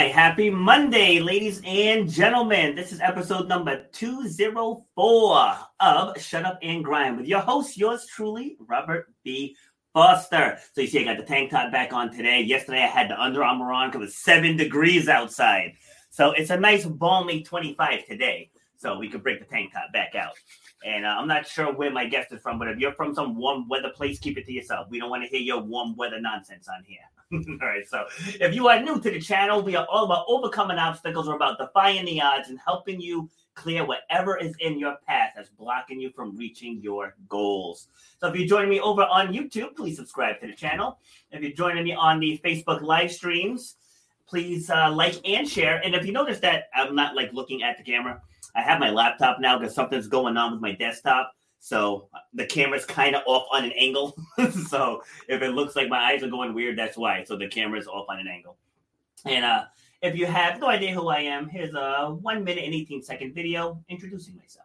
right. Happy Monday, ladies and gentlemen. This is episode number 204 of Shut Up and Grind with your host, yours truly, Robert B. Foster. So you see, I got the tank top back on today. Yesterday, I had the Under Armour on because it was 7 degrees outside. So it's a nice balmy 25 today. So we could break the tank top back out. And I'm not sure where my guest is from, but if you're from some warm weather place, keep it to yourself. We don't want to hear your warm weather nonsense on here. All right, so if you are new to the channel, we are all about overcoming obstacles. We're about defying the odds and helping you clear whatever is in your path that's blocking you from reaching your goals. So if you're joining me over on YouTube, please subscribe to the channel. If you're joining me on the Facebook live streams, please like and share. And if you notice that I'm not looking at the camera, I have my laptop now because something's going on with my desktop. So the camera's kind of off on an angle. So if it looks like my eyes are going weird, that's why. So the camera's off on an angle. And if you have no idea who I am, here's a 1 minute and 18-second video introducing myself.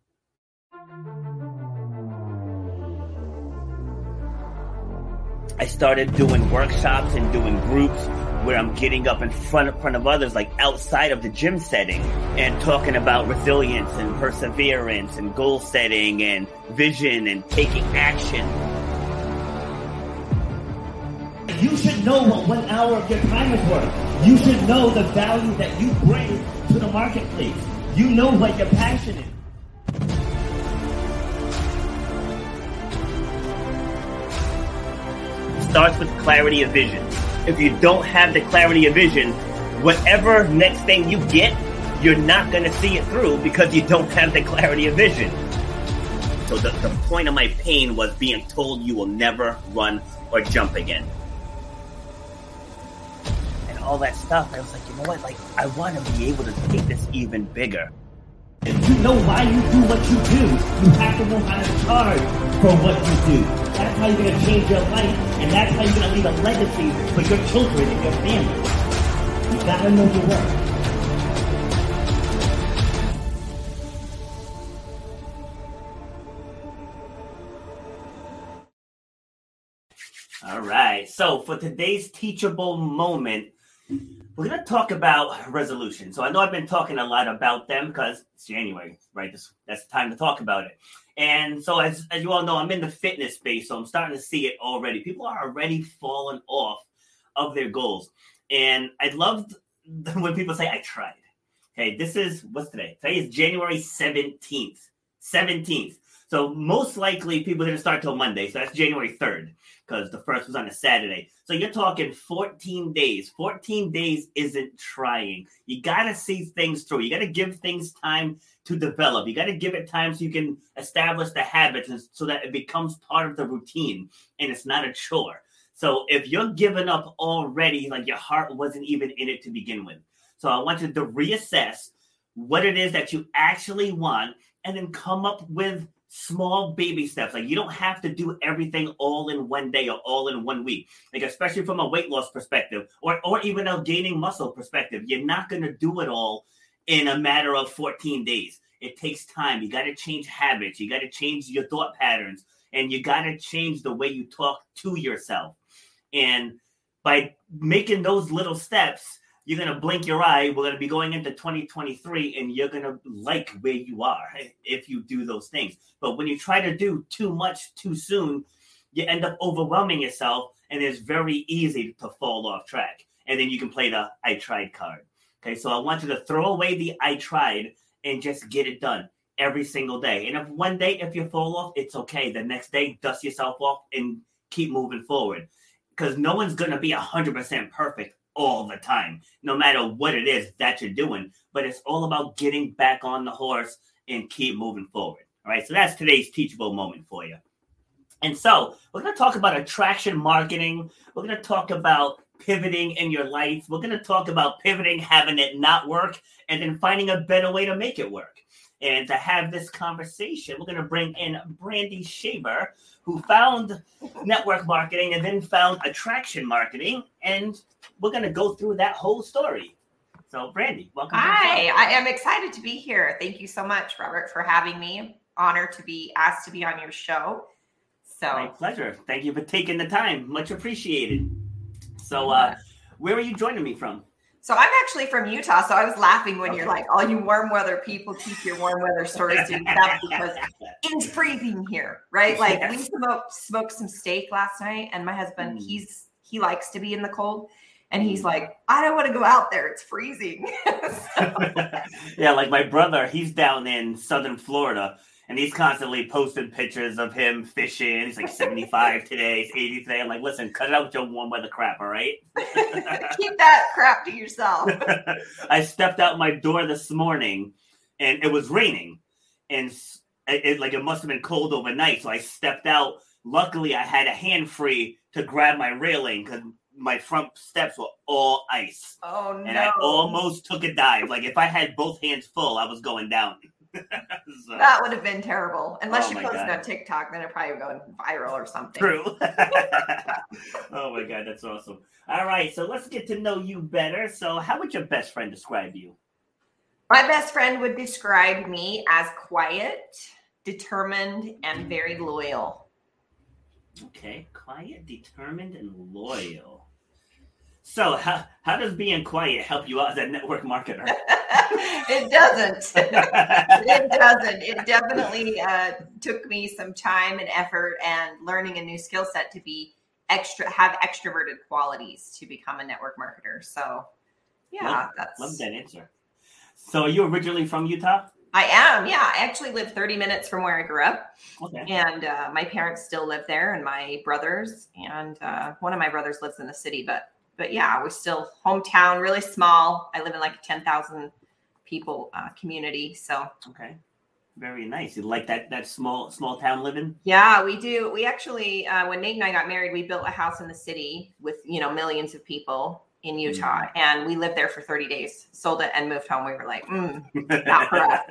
I started doing workshops and doing groups where I'm getting up in front of others, like outside of the gym setting, and talking about resilience and perseverance and goal setting and vision and taking action. You should know what 1 hour of your time is worth. You should know the value that you bring to the marketplace. You know what your passion is. Starts with clarity of vision. If you don't have the clarity of vision, whatever next thing you get, you're not going to see it through because you don't have the clarity of vision. So the point of my pain was being told you will never run or jump again. And all that stuff, I was like, you know what? I want to be able to take this even bigger. If you know why you do what you do, you have to know how to charge for what you do. That's how you're going to change your life, and that's how you're going to leave a legacy for your children and your family. You got to know your worth. All right, so for today's teachable moment, we're going to talk about resolution. So I know I've been talking a lot about them because it's January, right? That's the time to talk about it. And so as you all know, I'm in the fitness space, so I'm starting to see it already. People are already falling off of their goals. And I love when people say, I tried. Okay, what's today? Today is January 17th. 17th. So most likely people didn't start till Monday. So that's January 3rd because the first was on a Saturday. So you're talking 14 days. 14 days isn't trying. You got to see things through. You got to give things time to develop. You got to give it time so you can establish the habits and so that it becomes part of the routine and it's not a chore. So if you're giving up already, like your heart wasn't even in it to begin with. So I want you to reassess what it is that you actually want and then come up with small baby steps. Like you don't have to do everything all in one day or all in 1 week. Like especially from a weight loss perspective or even a gaining muscle perspective, you're not going to do it all in a matter of 14 days. It takes time. You got to change habits. You got to change your thought patterns and you got to change the way you talk to yourself. And by making those little steps, you're going to blink your eye. We're going to be going into 2023 and you're going to like where you are if you do those things. But when you try to do too much too soon, you end up overwhelming yourself and it's very easy to fall off track. And then you can play the I tried card. Okay, so I want you to throw away the I tried and just get it done every single day. And if one day, if you fall off, it's okay. The next day, dust yourself off and keep moving forward. Because no one's going to be 100% perfect all the time, no matter what it is that you're doing. But it's all about getting back on the horse and keep moving forward. All right, so that's today's teachable moment for you. And so we're going to talk about attraction marketing. We're going to talk about pivoting in your life. We're going to talk about pivoting, having it not work, and then finding a better way to make it work. And to have this conversation, we're going to bring in Brandy Shaver, who found network marketing and then found attraction marketing. And we're going to go through that whole story. So, Brandy, welcome. Hi, I am excited to be here. Thank you so much, Robert, for having me. Honored to be asked to be on your show. So, my pleasure. Thank you for taking the time. Much appreciated. So, where are you joining me from? So I'm actually from Utah. So I was laughing when you're like, all you warm weather people keep your warm weather stores to yourself because it's freezing here, right? Like we smoked some steak last night, and my husband, he likes to be in the cold. And he's like, I don't want to go out there. It's freezing. Yeah, like my brother, he's down in southern Florida, and he's constantly posting pictures of him fishing. He's like 75 today, he's 80 today. I'm like, listen, cut it out with your warm weather crap, all right? Keep that crap to yourself. I stepped out my door this morning, and it was raining. And it must have been cold overnight, so I stepped out. Luckily, I had a hand free to grab my railing because my front steps were all ice. Oh, no. And I almost took a dive. Like, if I had both hands full, I was going down. So, that would have been terrible. Unless you posted on TikTok, then it probably would have gone viral or something. True. Oh, my God. That's awesome. All right. So let's get to know you better. So how would your best friend describe you? My best friend would describe me as quiet, determined, and very loyal. Okay, quiet, determined, and loyal. So how does being quiet help you out as a network marketer? It doesn't. It doesn't. It definitely took me some time and effort and learning a new skill set to have extroverted qualities to become a network marketer. So yeah, love that answer. So are you originally from Utah? I am. Yeah. I actually live 30 minutes from where I grew up. Okay. And my parents still live there, and my brothers, and one of my brothers lives in the city, but yeah, we're still hometown, really small. I live in like a 10,000 people community. So. Okay. Very nice. You like that small town living? Yeah, we do. We actually, when Nate and I got married, we built a house in the city with, millions of people in Utah, and we lived there for 30 days, sold it, and moved home. We were like, not for us.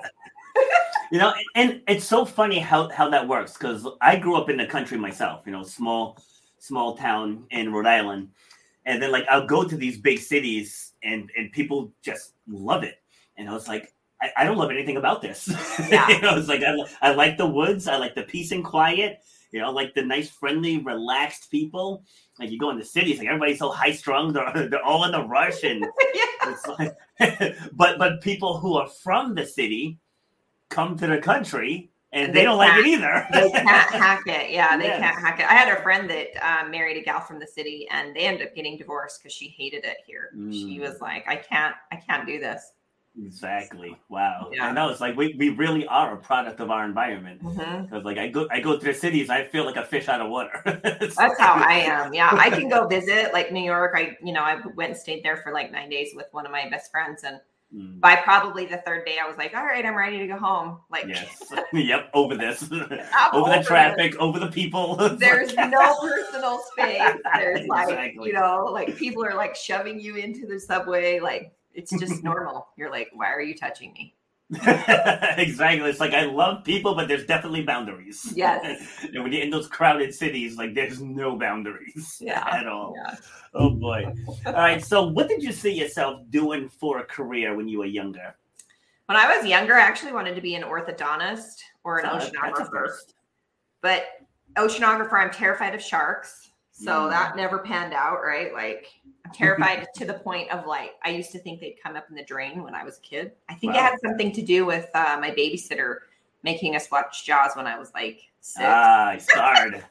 And it's so funny how that works, because I grew up in the country myself, small town in Rhode Island. And then I'll go to these big cities and people just love it. And I was like, I don't love anything about this. Yeah. It's like, I like the woods. I like the peace and quiet, like the nice, friendly, relaxed people. Like you go in the cities, like everybody's so high strung, they're all in a rush. And it's like, but people who are from the city come to the country and they don't like it either. They can't hack it. Yeah, they can't hack it. I had a friend that married a gal from the city, and they ended up getting divorced because she hated it here. She was like, I can't do this. Exactly. Wow. Yeah. I know. It's like we really are a product of our environment. Because I go to the cities, I feel like a fish out of water. That's how I am. Yeah, I can go visit like New York. I went and stayed there for like 9 days with one of my best friends, and by probably the third day, I was like, all right, I'm ready to go home. Like, yes. Yep. Over this, over the traffic, over the people. There's no personal space. There's exactly. like people are like shoving you into the subway. Like, it's just normal. You're like, why are you touching me? Exactly. It's like, I love people, but there's definitely boundaries. Yes. And when you're in those crowded cities, there's no boundaries at all. Yeah. Oh boy. All right. So what did you see yourself doing for a career when you were younger? When I was younger, I actually wanted to be an orthodontist or an oceanographer. But oceanographer, I'm terrified of sharks. So that never panned out, right? Like, I'm terrified to the point of I used to think they'd come up in the drain when I was a kid. I think it had something to do with my babysitter making us watch Jaws when I was 6. I started.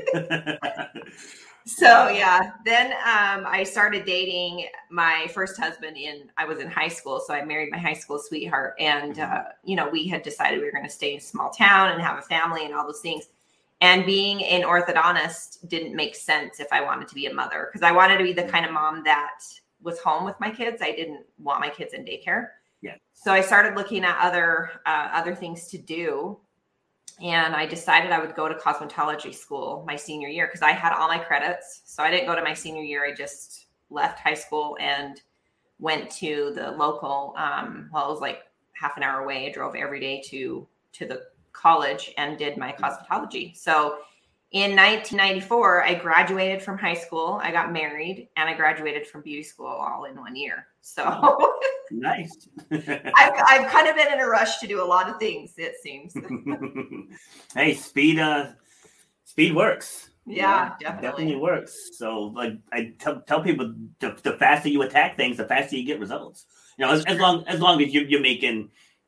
So yeah, then I started dating my first husband I was in high school. So I married my high school sweetheart, and we had decided we were going to stay in a small town and have a family and all those things. And being an orthodontist didn't make sense if I wanted to be a mother, because I wanted to be the kind of mom that was home with my kids. I didn't want my kids in daycare. Yeah. So I started looking at other things to do. And I decided I would go to cosmetology school my senior year because I had all my credits. So I didn't go to my senior year. I just left high school and went to the local, it was like half an hour away. I drove every day to the college and did my cosmetology. So in 1994, I graduated from high school. I got married, and I graduated from beauty school all in 1 year. So nice. I've kind of been in a rush to do a lot of things, it seems. Hey, speed works. Yeah, It definitely definitely. works. So, like, I tell people, the faster you attack things, the faster you get results. As long as you're making,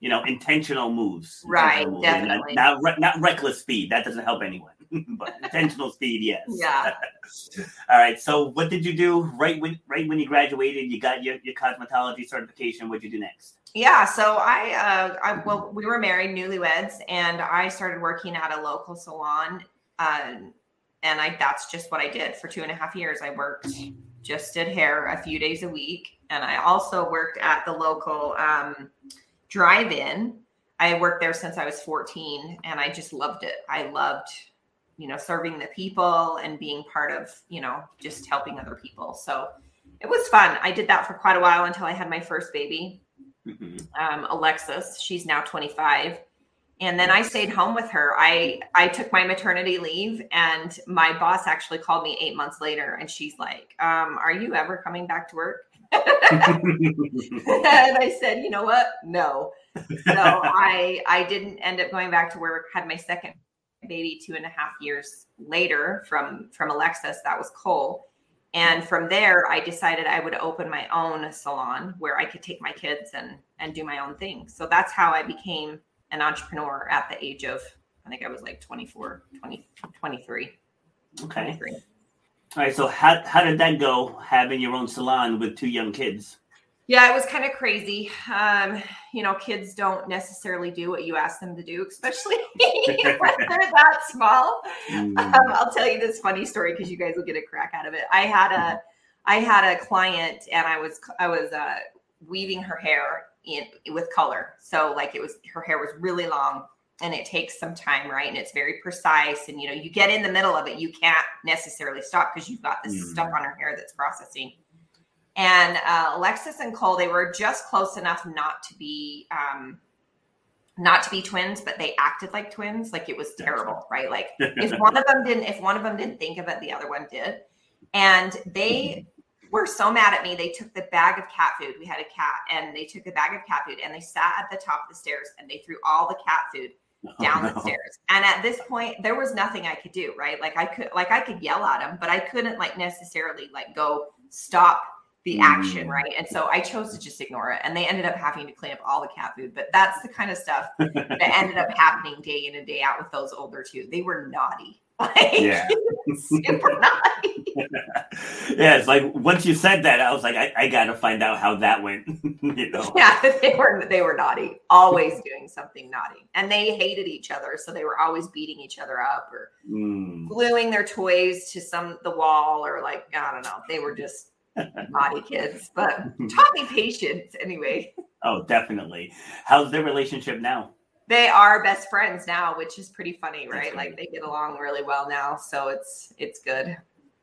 Right, intentional moves, and definitely. not reckless speed. That doesn't help anyone. But intentional speed, yes. Yeah. All right. So, what did you do right when you graduated? You got your cosmetology certification. What did you do next? Yeah, so well, we were married, newlyweds, and I started working at a local salon, and that's just what I did for 2.5 years. I worked, just did hair a few days a week, and I also worked at the local drive-in. I worked there since I was 14, and I just loved it. I loved, serving the people and being part of, just helping other people. So it was fun. I did that for quite a while until I had my first baby. Alexis. She's now 25. And then I stayed home with her. I took my maternity leave, and my boss actually called me 8 months later, and she's like, are you ever coming back to work? And I said, you know what? No. So I didn't end up going back to work, had my second baby 2.5 years later from Alexis. That was Cole. And from there, I decided I would open my own salon where I could take my kids and do my own thing. So that's how I became an entrepreneur at the age of, I think I was like 24, 23. Okay. 23. All right. So how did that go, having your own salon with 2 young kids? Yeah, it was kind of crazy. Kids don't necessarily do what you ask them to do, especially when they're that small. I'll tell you this funny story because you guys will get a crack out of it. I had a client, and I was weaving her hair with color. So like her hair was really long, and it takes some time, right? And it's very precise. And you get in the middle of it, you can't necessarily stop because you've got this stuff on her hair that's processing. And Alexis and Cole, they were just close enough not to be twins, but they acted like twins. Like it was terrible, right? Like if one of them didn't think of it, the other one did. And they were so mad at me. They took the bag of cat food. We had a cat, and they took a bag of cat food, and they sat at the top of the stairs, and they threw all the cat food down the stairs. And at this point, there was nothing I could do, right? Like I could yell at them, but I couldn't necessarily go stop the action, right? And so I chose to just ignore it. And they ended up having to clean up all the cat food. But that's the kind of stuff that ended up happening day in and day out with those older 2. They were naughty. Super naughty. Yeah, it's like once you said that, I was like, I gotta find out how that went. Yeah, they were naughty, always doing something naughty, and they hated each other, so they were always beating each other up or gluing their toys to the wall, or I don't know. They were just naughty kids, but taught me patience anyway. Oh, definitely. How's their relationship now? They are best friends now, which is pretty funny, right? Like they get along really well now, so it's good.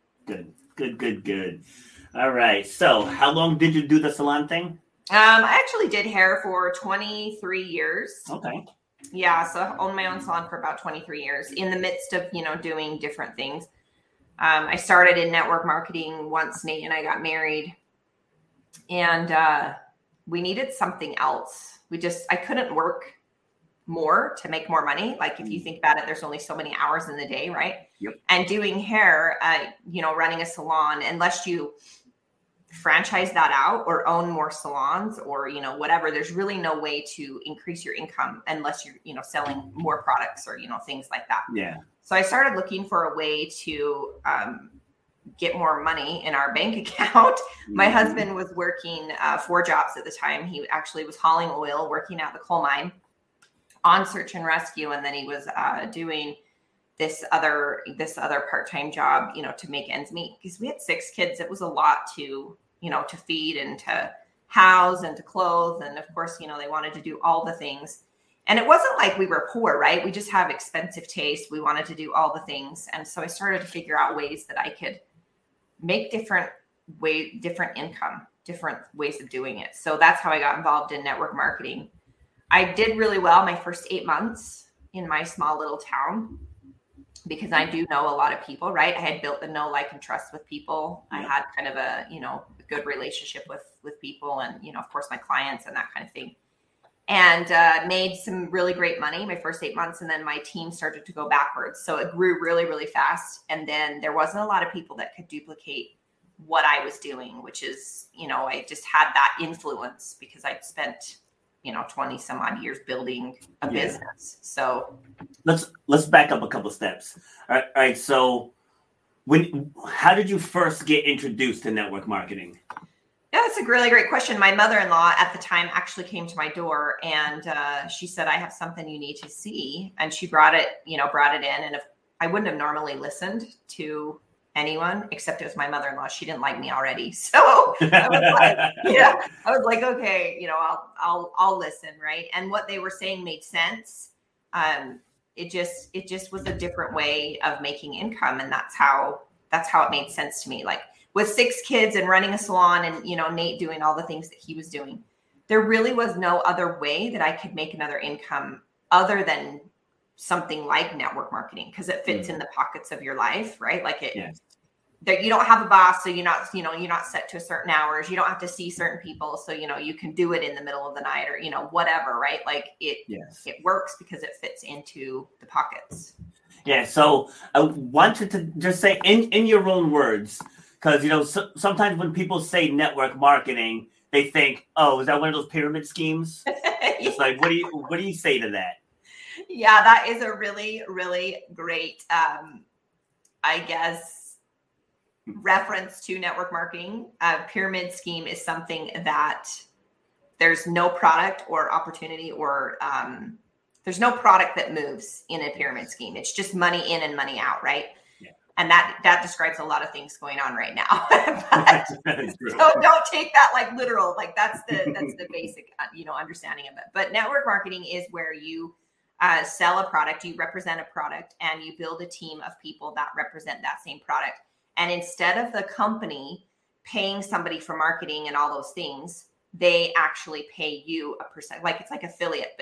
Good. All right. So, how long did you do the salon thing? I actually did hair for 23 years. Okay. Yeah, so I owned my own salon for about 23 years in the midst of doing different things. I started in network marketing once Nate and I got married, and we needed something else. I couldn't work more to make more money. Like if you think about it, there's only so many hours in the day, right? Yep. And doing hair, running a salon, unless you franchise that out or own more salons or, whatever, there's really no way to increase your income unless you're, selling more products or, things like that. Yeah. So I started looking for a way to get more money in our bank account. My husband was working 4 jobs at the time. He actually was hauling oil, working at the coal mine on search and rescue. And then he was doing this other part-time job, to make ends meet, because we had 6 kids. It was a lot to feed and to house and to clothe. And of course, they wanted to do all the things. And it wasn't like we were poor, right? We just have expensive taste. We wanted to do all the things. And so I started to figure out ways that I could make different income, different ways of doing it. So that's how I got involved in network marketing. I did really well my first 8 months in my small little town because I do know a lot of people, right? I had built the know, like, and trust with people. Yeah. I had kind of a, good relationship with people and, of course, my clients and that kind of thing. and made some really great money my first 8 months. And then my team started to go backwards. So it grew really, really fast. And then there wasn't a lot of people that could duplicate what I was doing, which is, I just had that influence because I'd spent, 20 some odd years building a business. So let's back up a couple steps. All right. So how did you first get introduced to network marketing? Yeah, that's a really great question. My mother-in-law at the time actually came to my door and she said, I have something you need to see. And she brought it in. And if I wouldn't have normally listened to anyone except it was my mother-in-law. She didn't like me already. So I was like, okay, I'll listen. Right. And what they were saying made sense. It just was a different way of making income. And that's how it made sense to me. Like with 6 kids and running a salon and, Nate doing all the things that he was doing, there really was no other way that I could make another income other than something like network marketing, because it fits in the pockets of your life, right? Like that you don't have a boss. So you're not set to a certain hours. You don't have to see certain people. So, you can do it in the middle of the night or, whatever, right? Like it works because it fits into the pockets. Yeah. So I wanted to just say in your own words, because, sometimes when people say network marketing, they think, oh, is that one of those pyramid schemes? It's like, what do you say to that? Yeah, that is a really, really great, I guess, reference to network marketing. Pyramid scheme is something that there's no product or opportunity or there's no product that moves in a pyramid scheme. It's just money in and money out, right? Yeah. And that describes a lot of things going on right now. So don't take that like literal. Like that's the basic understanding of it. But network marketing is where you sell a product, you represent a product, and you build a team of people that represent that same product. And instead of the company paying somebody for marketing and all those things, they actually pay you a percent. Like it's like affiliate,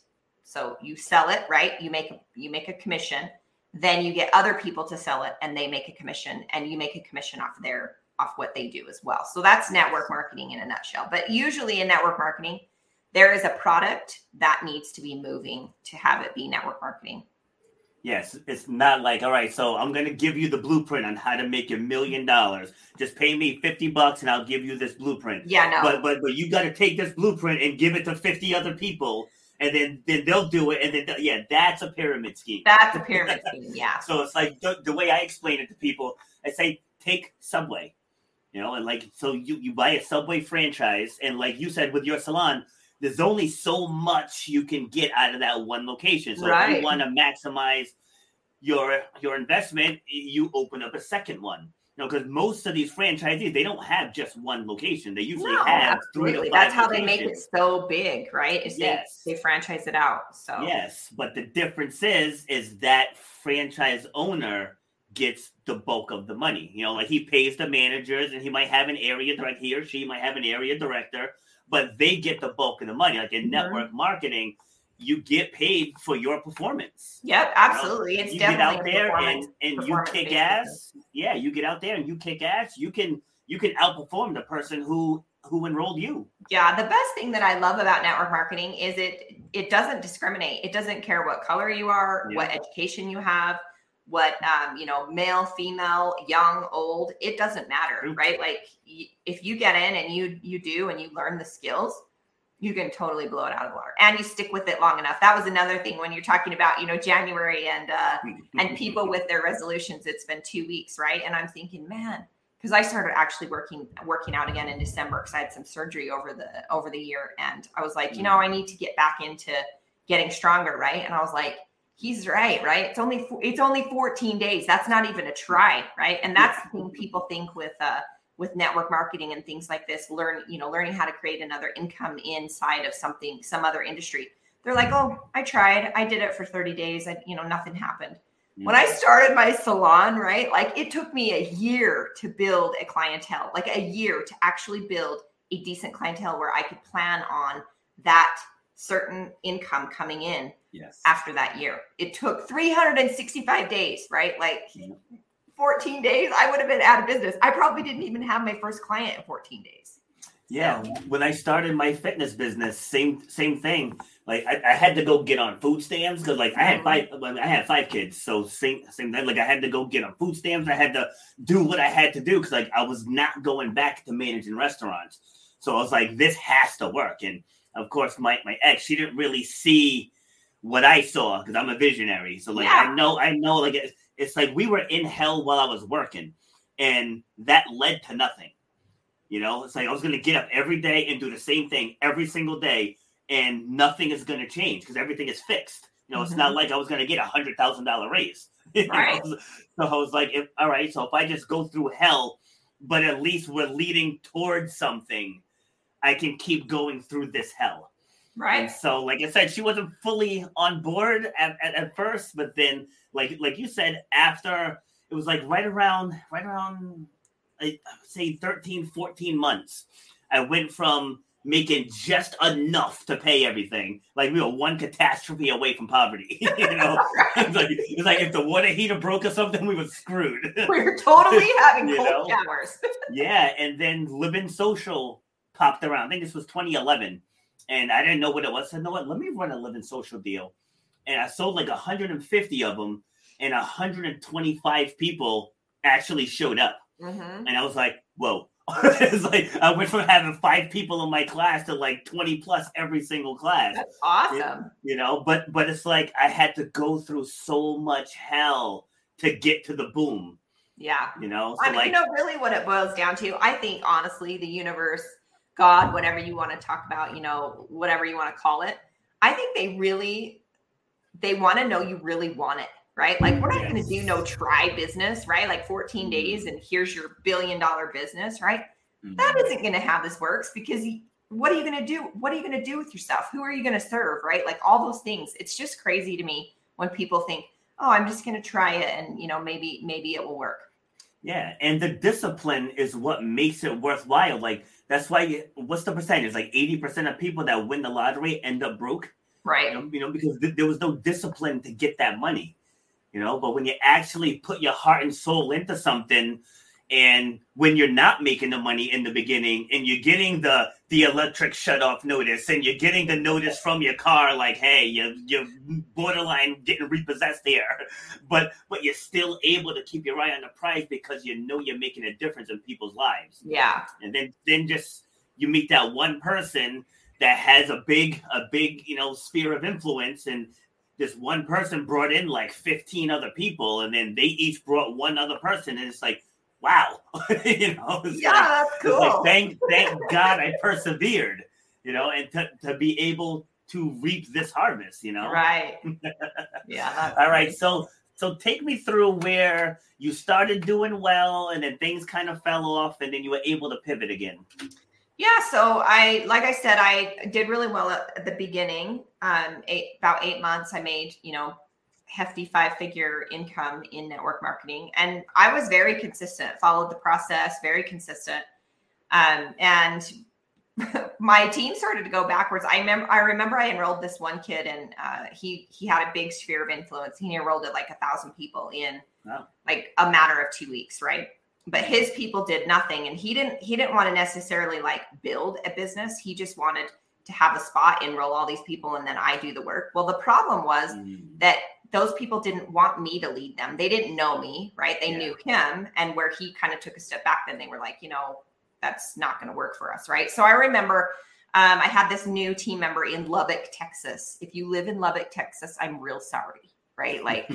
so you sell it, right? You make a commission, then you get other people to sell it and they make a commission, and you make a commission off what they do as well. So that's network marketing in a nutshell. But usually in network marketing, there is a product that needs to be moving to have it be network marketing. Yes, it's not like, all right, so I'm going to give you the blueprint on how to make $1 million. Just pay me $50 and I'll give you this blueprint. Yeah, no. But you got to take this blueprint and give it to 50 other people, and then they'll do it. And then, that's a pyramid scheme. That's a pyramid scheme, yeah. So it's like the way I explain it to people, I say, take Subway, and like, so you buy a Subway franchise. And like you said with your salon, there's only so much you can get out of that one location. So if you want to maximize your investment, you open up a second one. Because most of these franchisees, they don't have just one location. They usually have 3 to 5 That's how locations. they make it so big, right? They franchise it out. So yes, but the difference is that franchise owner gets the bulk of the money. Like he pays the managers, and he might have an area director. He or she might have an area director. But they get the bulk of the money. Like in network marketing, you get paid for your performance. Yep, absolutely. It's you definitely get out there and you kick ass. Yeah, you get out there and you kick ass. You can outperform the person who enrolled you. Yeah, the best thing that I love about network marketing is it doesn't discriminate. It doesn't care what color you are, what education you have, what male, female, young, old, it doesn't matter, right? Like if you get in and you do and you learn the skills, you can totally blow it out of the water, and you stick with it long enough. That was another thing when you're talking about January and people with their resolutions. It's been 2 weeks, right? And I'm thinking, man, because I started actually working out again in December because I had some surgery over the year, and I was like, I need to get back into getting stronger, right? And I was like, he's right? It's only 14 days. That's not even a try, right? And that's the thing people think with network marketing and things like this. Learning how to create another income inside of some other industry. They're like, oh, I tried. I did it for 30 days. Nothing happened. When I started my salon, right? Like it took me a year to build a clientele, like a year to actually build a decent clientele where I could plan on that certain income coming in. Yes. After that year, it took 365 days, right? Like 14 days, I would have been out of business. I probably didn't even have my first client in 14 days. Yeah, So, when I started my fitness business, same thing. Like I had to go get on food stamps because like I had 5 kids, so same thing. Like I had to go get on food stamps. I had to do what I had to do because like I was not going back to managing restaurants. So I was like, this has to work. And of course, my ex, she didn't really see what I saw because I'm a visionary. So like yeah. I know like it's like we were in hell while I was working, and that led to nothing. You know, it's like I was going to get up every day and do the same thing every single day, and nothing is going to change because everything is fixed. You know, it's not like I was going to get $100,000 raise. Right. So I was like, all right, so if I just go through hell, but at least we're leading towards something, I can keep going through this hell. Right. And so, like I said, she wasn't fully on board at first, but then, like you said, after it was like right around I say 13, 14 months, I went from making just enough to pay everything. Like we were one catastrophe away from poverty. It's like if the water heater broke or something, we were screwed. We were totally having cold showers. Yeah, and then Living Social popped around. I think this was 2011, and I didn't know what it was. I said, you know what? Let me run a Living Social deal, and I sold like 150 of them, and 125 people actually showed up. Mm-hmm. And I was like, whoa. It's like I went from having 5 people in my class to like 20 plus every single class. That's awesome. You know, but it's like I had to go through so much hell to get to the boom. Yeah. You know, so you know, really what it boils down to, I think, honestly, the universe, God, whatever you want to talk about, you know, whatever you want to call it, I think they want to know you really want it. Right? Like we're not going to do no try business, right? Like 14 days and here's your $1 billion business, right? That isn't going to have this works because what are you going to do? What are you going to do with yourself? Who are you going to serve? Right? Like all those things. It's just crazy to me when people think, oh, I'm just going to try it and, you know, maybe it will work. Yeah. And the discipline is what makes it worthwhile. Like that's why, what's the percentage? Like 80% of people that win the lottery end up broke. Right. You know because there was no discipline to get that money. You know, but when you actually put your heart and soul into something, and when you're not making the money in the beginning, and you're getting the electric shut off notice, and you're getting the notice from your car, like, hey, you're borderline getting repossessed here, but you're still able to keep your eye on the prize because you know you're making a difference in people's lives. Yeah. And then just you meet that one person that has a big you know sphere of influence, and this one person brought in like 15 other people, and then they each brought one other person, and it's like, wow, you know, that's cool. It's like, thank God I persevered, you know, and to be able to reap this harvest, you know, right? Yeah. All right, so take me through where you started doing well, and then things kind of fell off, and then you were able to pivot again. Yeah, so like I said, I did really well at the beginning. About 8 months, I made, you know, hefty 5-figure income in network marketing, and I was very consistent. Followed the process, very consistent, and my team started to go backwards. I remember I enrolled this one kid, and he had a big sphere of influence. He enrolled at like 1,000 people in like a matter of 2 weeks, right? But his people did nothing, and he didn't want to necessarily like build a business. He just wanted to have a spot, enroll all these people, and then I do the work. Well, the problem was that those people didn't want me to lead them. They didn't know me, right? They knew him, and where he kind of took a step back, then they were like, you know, that's not going to work for us, right? So I remember I had this new team member in Lubbock, Texas. If you live in Lubbock, Texas, I'm real sorry, right? Like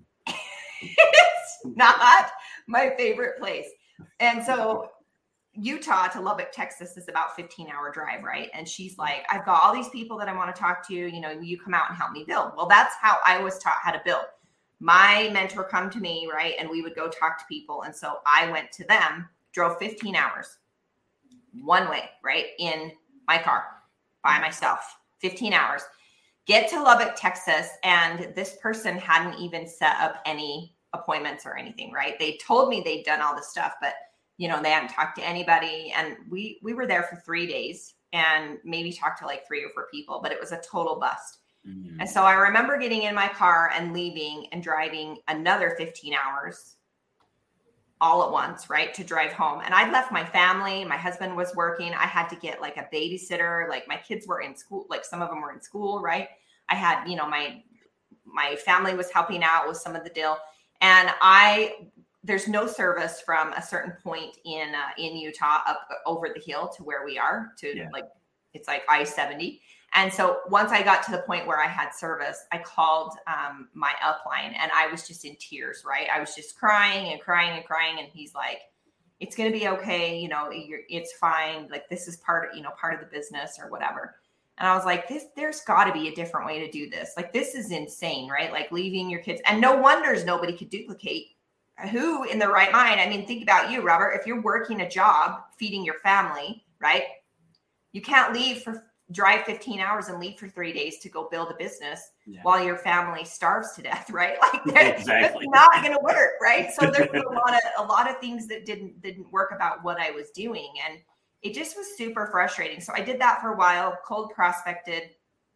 it's not my favorite place. And so Utah to Lubbock, Texas is about 15-hour drive, right? And she's like, I've got all these people that I want to talk to, you know, you come out and help me build. Well, that's how I was taught how to build. My mentor come to me, right? And we would go talk to people. And so I went to them, drove 15 hours one way, right? In my car by myself, 15 hours, get to Lubbock, Texas. And this person hadn't even set up any appointments or anything, right? They told me they'd done all this stuff, but you know, they hadn't talked to anybody. And we were there for 3 days and maybe talked to like 3 or 4 people, but it was a total bust. Mm-hmm. And so I remember getting in my car and leaving and driving another 15 hours all at once, right, to drive home. And I'd left my family. My husband was working. I had to get like a babysitter. Like my kids were in school. Like some of them were in school, right? I had, you know, my family was helping out with some of the deal. And there's no service from a certain point in Utah up over the hill to where we are like, it's like I-70. And so once I got to the point where I had service, I called my upline and I was just in tears, right? I was just crying and crying and crying. And he's like, it's going to be okay. You know, it's fine. Like this is part of the business or whatever. And I was like, there's got to be a different way to do this. Like, this is insane, right? Like leaving your kids. And no wonders nobody could duplicate. Who in their right mind? I mean, think about you, Robert. If you're working a job, feeding your family, right? You can't drive 15 hours and leave for 3 days to go build a business while your family starves to death, right? Like that's not going to work, right? So there's a lot of things that didn't work about what I was doing. And it just was super frustrating. So I did that for a while, cold prospected.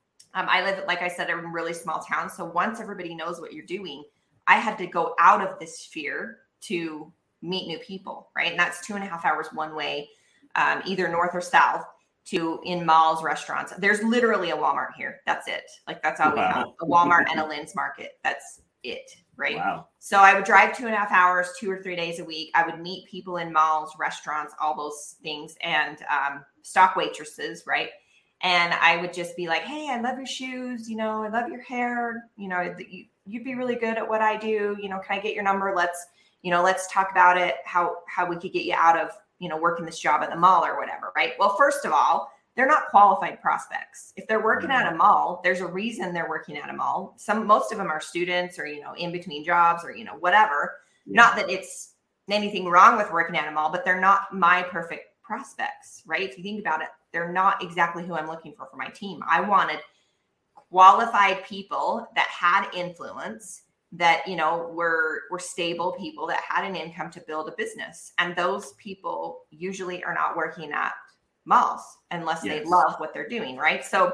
I live, like I said, in a really small town. So once everybody knows what you're doing, I had to go out of this sphere to meet new people, right? And that's 2.5 hours one way, either north or south, to in malls, restaurants. There's literally a Walmart here. That's it. Like that's all we have. A Walmart and a Lynn's Market. That's it, right? Wow. So I would drive 2.5 hours, 2 or 3 days a week. I would meet people in malls, restaurants, all those things, and stock waitresses, right? And I would just be like, hey, I love your shoes. You know, I love your hair. You know, you'd be really good at what I do. You know, can I get your number? Let's talk about it. How we could get you out of, working this job at the mall or whatever. Right. Well, first of all, they're not qualified prospects. If they're working at a mall, there's a reason they're working at a mall. Most of them are students or, in between jobs or, whatever. Yeah. Not that it's anything wrong with working at a mall, but they're not my perfect prospects, right? If you think about it, they're not exactly who I'm looking for my team. I wanted qualified people that had influence, that, were stable people that had an income to build a business. And those people usually are not working at malls unless they love what they're doing, right? So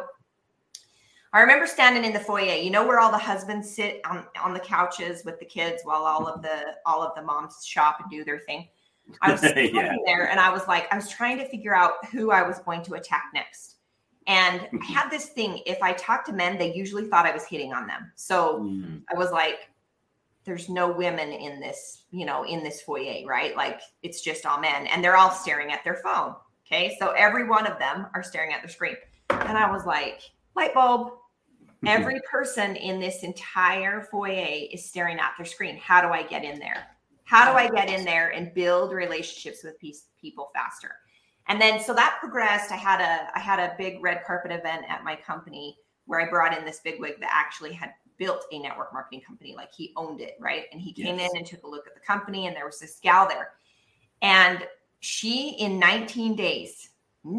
I remember standing in the foyer, where all the husbands sit on the couches with the kids while all of the moms shop and do their thing. I was sitting there and I was trying to figure out who I was going to attack next. And I had this thing, if I talked to men, they usually thought I was hitting on them. So I was like, there's no women in this, in this foyer, right? Like it's just all men and they're all staring at their phone. Okay. So every one of them are staring at their screen. And I was like, light bulb. Every person in this entire foyer is staring at their screen. How do I get in there? How do I get in there and build relationships with people faster? And then, so that progressed. I had a big red carpet event at my company where I brought in this bigwig that actually had built a network marketing company. Like he owned it, right? And he came in and took a look at the company, and there was this gal there. And she, in 19 days,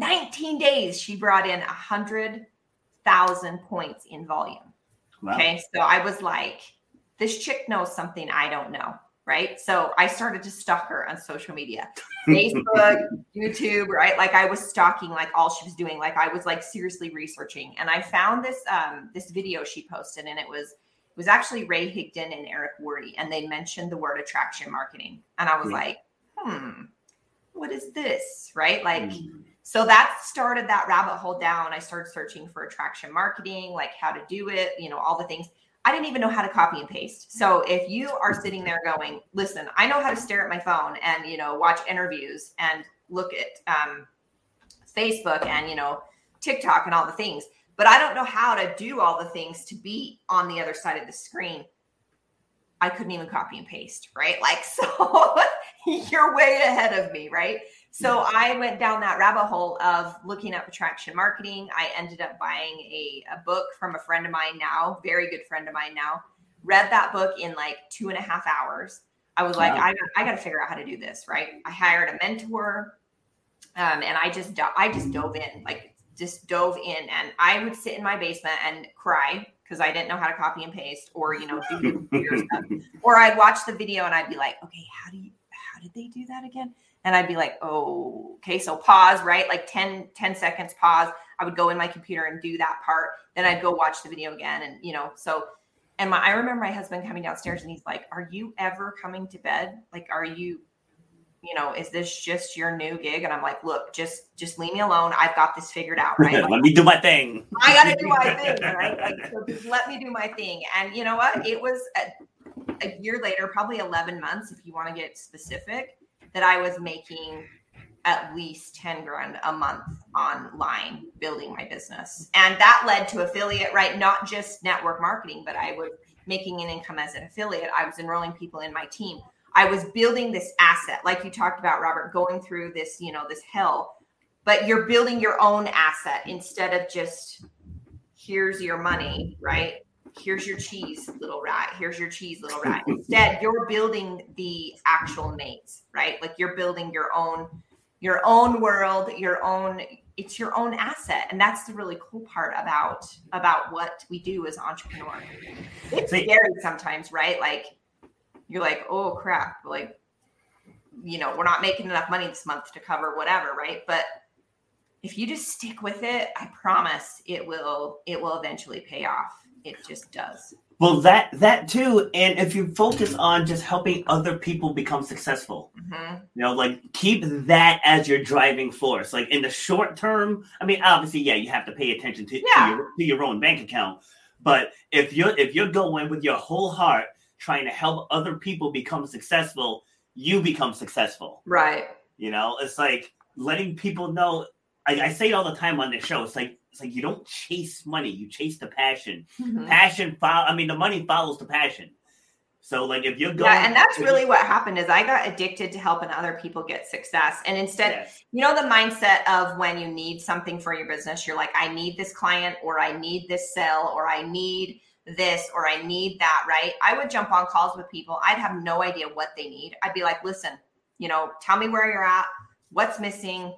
she brought in 100,000 points in volume. Wow. Okay. So I was like, this chick knows something I don't know. Right. So I started to stalk her on social media, Facebook, YouTube, right? Like I was stalking like all she was doing. Like I was like seriously researching. And I found this this video she posted, and it was actually Ray Higdon and Eric Worre, and they mentioned the word attraction marketing. And I was like, what is this? Right. Like, so that started that rabbit hole down. I started searching for attraction marketing, like how to do it, all the things. I didn't even know how to copy and paste. So if you are sitting there going, listen, I know how to stare at my phone and, watch interviews and look at Facebook and, TikTok and all the things, but I don't know how to do all the things to be on the other side of the screen. I couldn't even copy and paste, right? Like, so you're way ahead of me, right? So I went down that rabbit hole of looking up attraction marketing. I ended up buying a book from a friend of mine now, very good friend of mine now. Read that book in like 2.5 hours. I was like, I got to figure out how to do this, right? I hired a mentor, and I just dove in, and I would sit in my basement and cry because I didn't know how to copy and paste or, do the computer stuff. Or I'd watch the video and I'd be like, okay, how did they do that again? And I'd be like, oh, okay. So pause, right? Like 10 seconds, pause. I would go in my computer and do that part. Then I'd go watch the video again. And, I remember my husband coming downstairs and he's like, are you ever coming to bed? Like, are you is this just your new gig? And I'm like, look, just leave me alone. I've got this figured out, right? Like, let me do my thing. I got to do my thing, right? Like, so just let me do my thing. And you know what? It was a year later, probably 11 months, if you want to get specific, that I was making at least 10 grand a month online building my business. And that led to affiliate, right? Not just network marketing, but I was making an income as an affiliate. I was enrolling people in my team. I was building this asset, like you talked about, Robert, going through this, this hell, but you're building your own asset instead of just, here's your money, right? Here's your cheese, little rat. Here's your cheese, little rat. Instead, you're building the actual mates, right? Like you're building your own world, it's your own asset. And that's the really cool part about what we do as entrepreneurs. It's scary sometimes, right? Like you're like, oh crap, like, we're not making enough money this month to cover whatever, right? But if you just stick with it, I promise it will eventually pay off. It just does. Well, that too. And if you focus on just helping other people become successful, like keep that as your driving force. Like in the short term, I mean, obviously, you have to pay attention to your own bank account. But if you're going with your whole heart, trying to help other people become successful, you become successful. Right. It's like letting people know. I say it all the time on this show. It's like you don't chase money, you chase the passion. Passion the money follows the passion. So like if you're going, and that's really what happened is I got addicted to helping other people get success. And instead, the mindset of when you need something for your business, you're like, I need this client, or I need this sale, or I need this, or I need that, right? I would jump on calls with people. I'd have no idea what they need. I'd be like, listen, tell me where you're at, what's missing,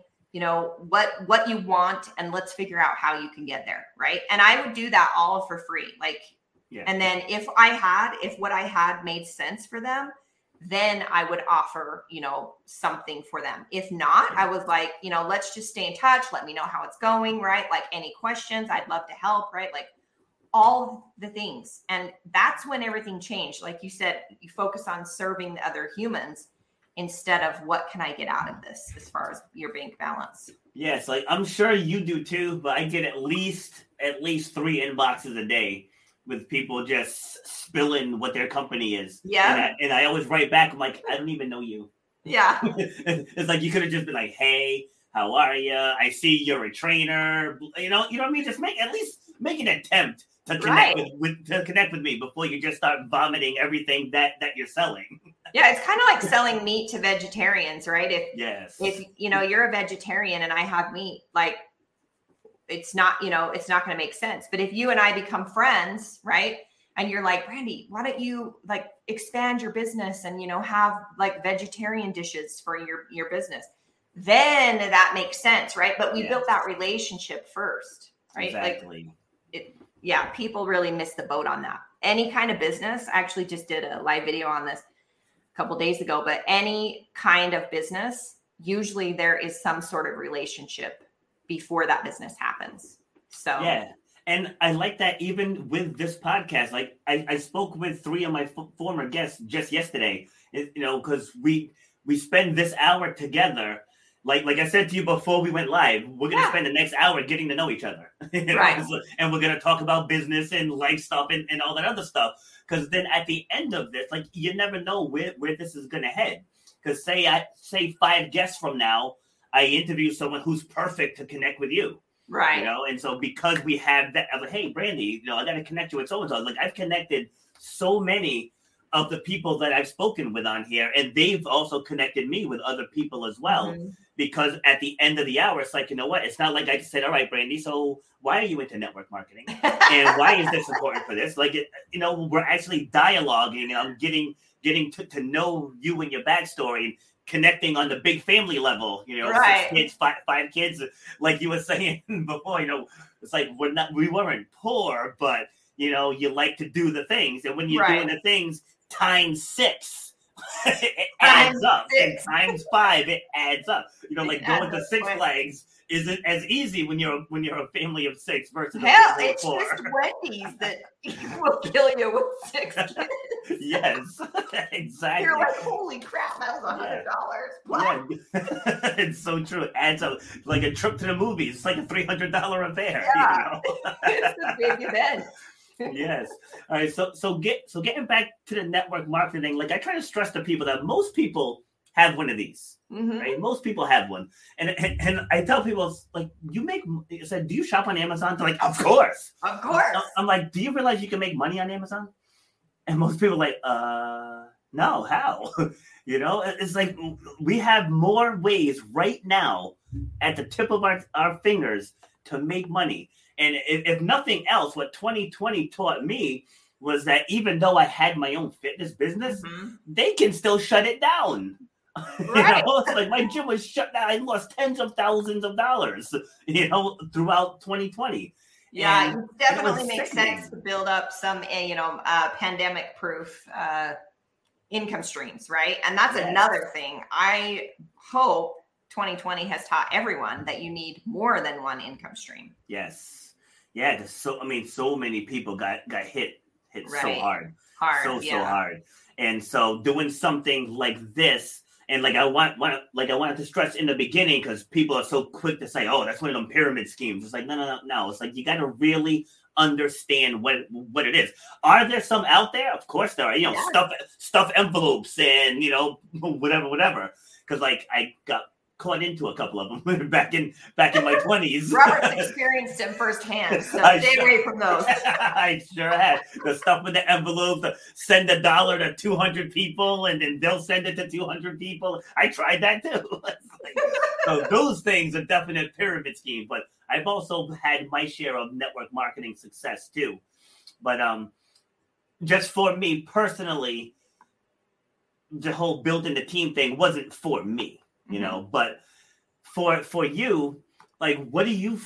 what you want, and let's figure out how you can get there. Right. And I would do that all for free. And then if what I had made sense for them, then I would offer, something for them. If not, I was like, let's just stay in touch. Let me know how it's going. Right. Like any questions, I'd love to help. Right. Like all the things. And that's when everything changed. Like you said, you focus on serving the other humans instead of what can I get out of this as far as your bank balance. Yes, like I'm sure you do too, but I get at least 3 inboxes a day with people just spilling what their company is. Yeah. And I always write back, I'm like, I don't even know you. Yeah. It's like you could have just been like, hey, how are you? I see you're a trainer. You know what I mean? Just make an attempt to connect with me before you just start vomiting everything that you're selling. Yeah, it's kind of like selling meat to vegetarians, right? If you're a vegetarian and I have meat, like it's not going to make sense. But if you and I become friends, right? And you're like, Brandy, why don't you like expand your business and have like vegetarian dishes for your business? Then that makes sense, right? But we built that relationship first, right? Exactly. Like people really miss the boat on that. Any kind of business, I actually just did a live video on this a couple of days ago, but any kind of business, usually there is some sort of relationship before that business happens. So yeah. And I like that even with this podcast. Like I spoke with 3 of my former guests just yesterday, because we spend this hour together. Like I said to you before we went live, we're going to spend the next hour getting to know each other. Right. And we're going to talk about business and life stuff and all that other stuff. Because then at the end of this, like you never know where this is going to head. Because say 5 guests from now, I interview someone who's perfect to connect with you. Right. And so because we have that, I'm like, hey, Brandy, I got to connect you with so-and-so. Like I've connected so many of the people that I've spoken with on here, and they've also connected me with other people as well. Because at the end of the hour, it's like, you know what? It's not like I said, all right, Brandy, so why are you into network marketing? And why is this important for this? Like, we're actually dialoguing, and I'm getting to know you and your backstory, and connecting on the big family level, right. 6 kids, 5 kids, like you were saying before, it's like we weren't poor, but you like to do the things. And when you're doing the things times 6, it adds up. And times 5, it adds up. Like going to Six Flags isn't as easy when you're a family of 6 versus it's just Wendy's that will kill you with 6 kids. Yes, exactly. You're like, holy crap, that was $100. What? Yeah, it's so true. It adds up like a trip to the movies. It's like a $300 affair. Yeah. You know? It's a big event. Yes. All right. So getting back to the network marketing, like I try to stress to people that most people have one of these. Right? Most people have one, and I tell people like, you make. I said, do you shop on Amazon? They're like, of course. I'm like, do you realize you can make money on Amazon? And most people are like, no, how? You know, it's like we have more ways right now at the tip of our fingers to make money. And if nothing else, what 2020 taught me was that even though I had my own fitness business, they can still shut it down. Right. You know, it's like my gym was shut down. I lost tens of thousands of dollars, you know, throughout 2020. Yeah, it definitely makes sense to build up some, pandemic proof income streams, right? And that's another thing. I hope 2020 has taught everyone that you need more than one income stream. Yes. Yeah. So many people got hit so hard. So hard. And so doing something like this, and like I wanted to stress in the beginning, because people are so quick to say, "Oh, that's one of them pyramid schemes." It's like no. It's like you got to really understand what it is. Are there some out there? Of course there are. You know, stuff envelopes and whatever. Because like I got caught into a couple of them back in my 20s. Robert's experienced them firsthand, so stay away from those. I sure had the stuff with the envelope, send $1 to 200 people, and then they'll send it to 200 people. I tried that too. So those things are definite pyramid schemes. But I've also had my share of network marketing success too. But just for me personally, the whole building the team thing wasn't for me. You know, but for you, like, what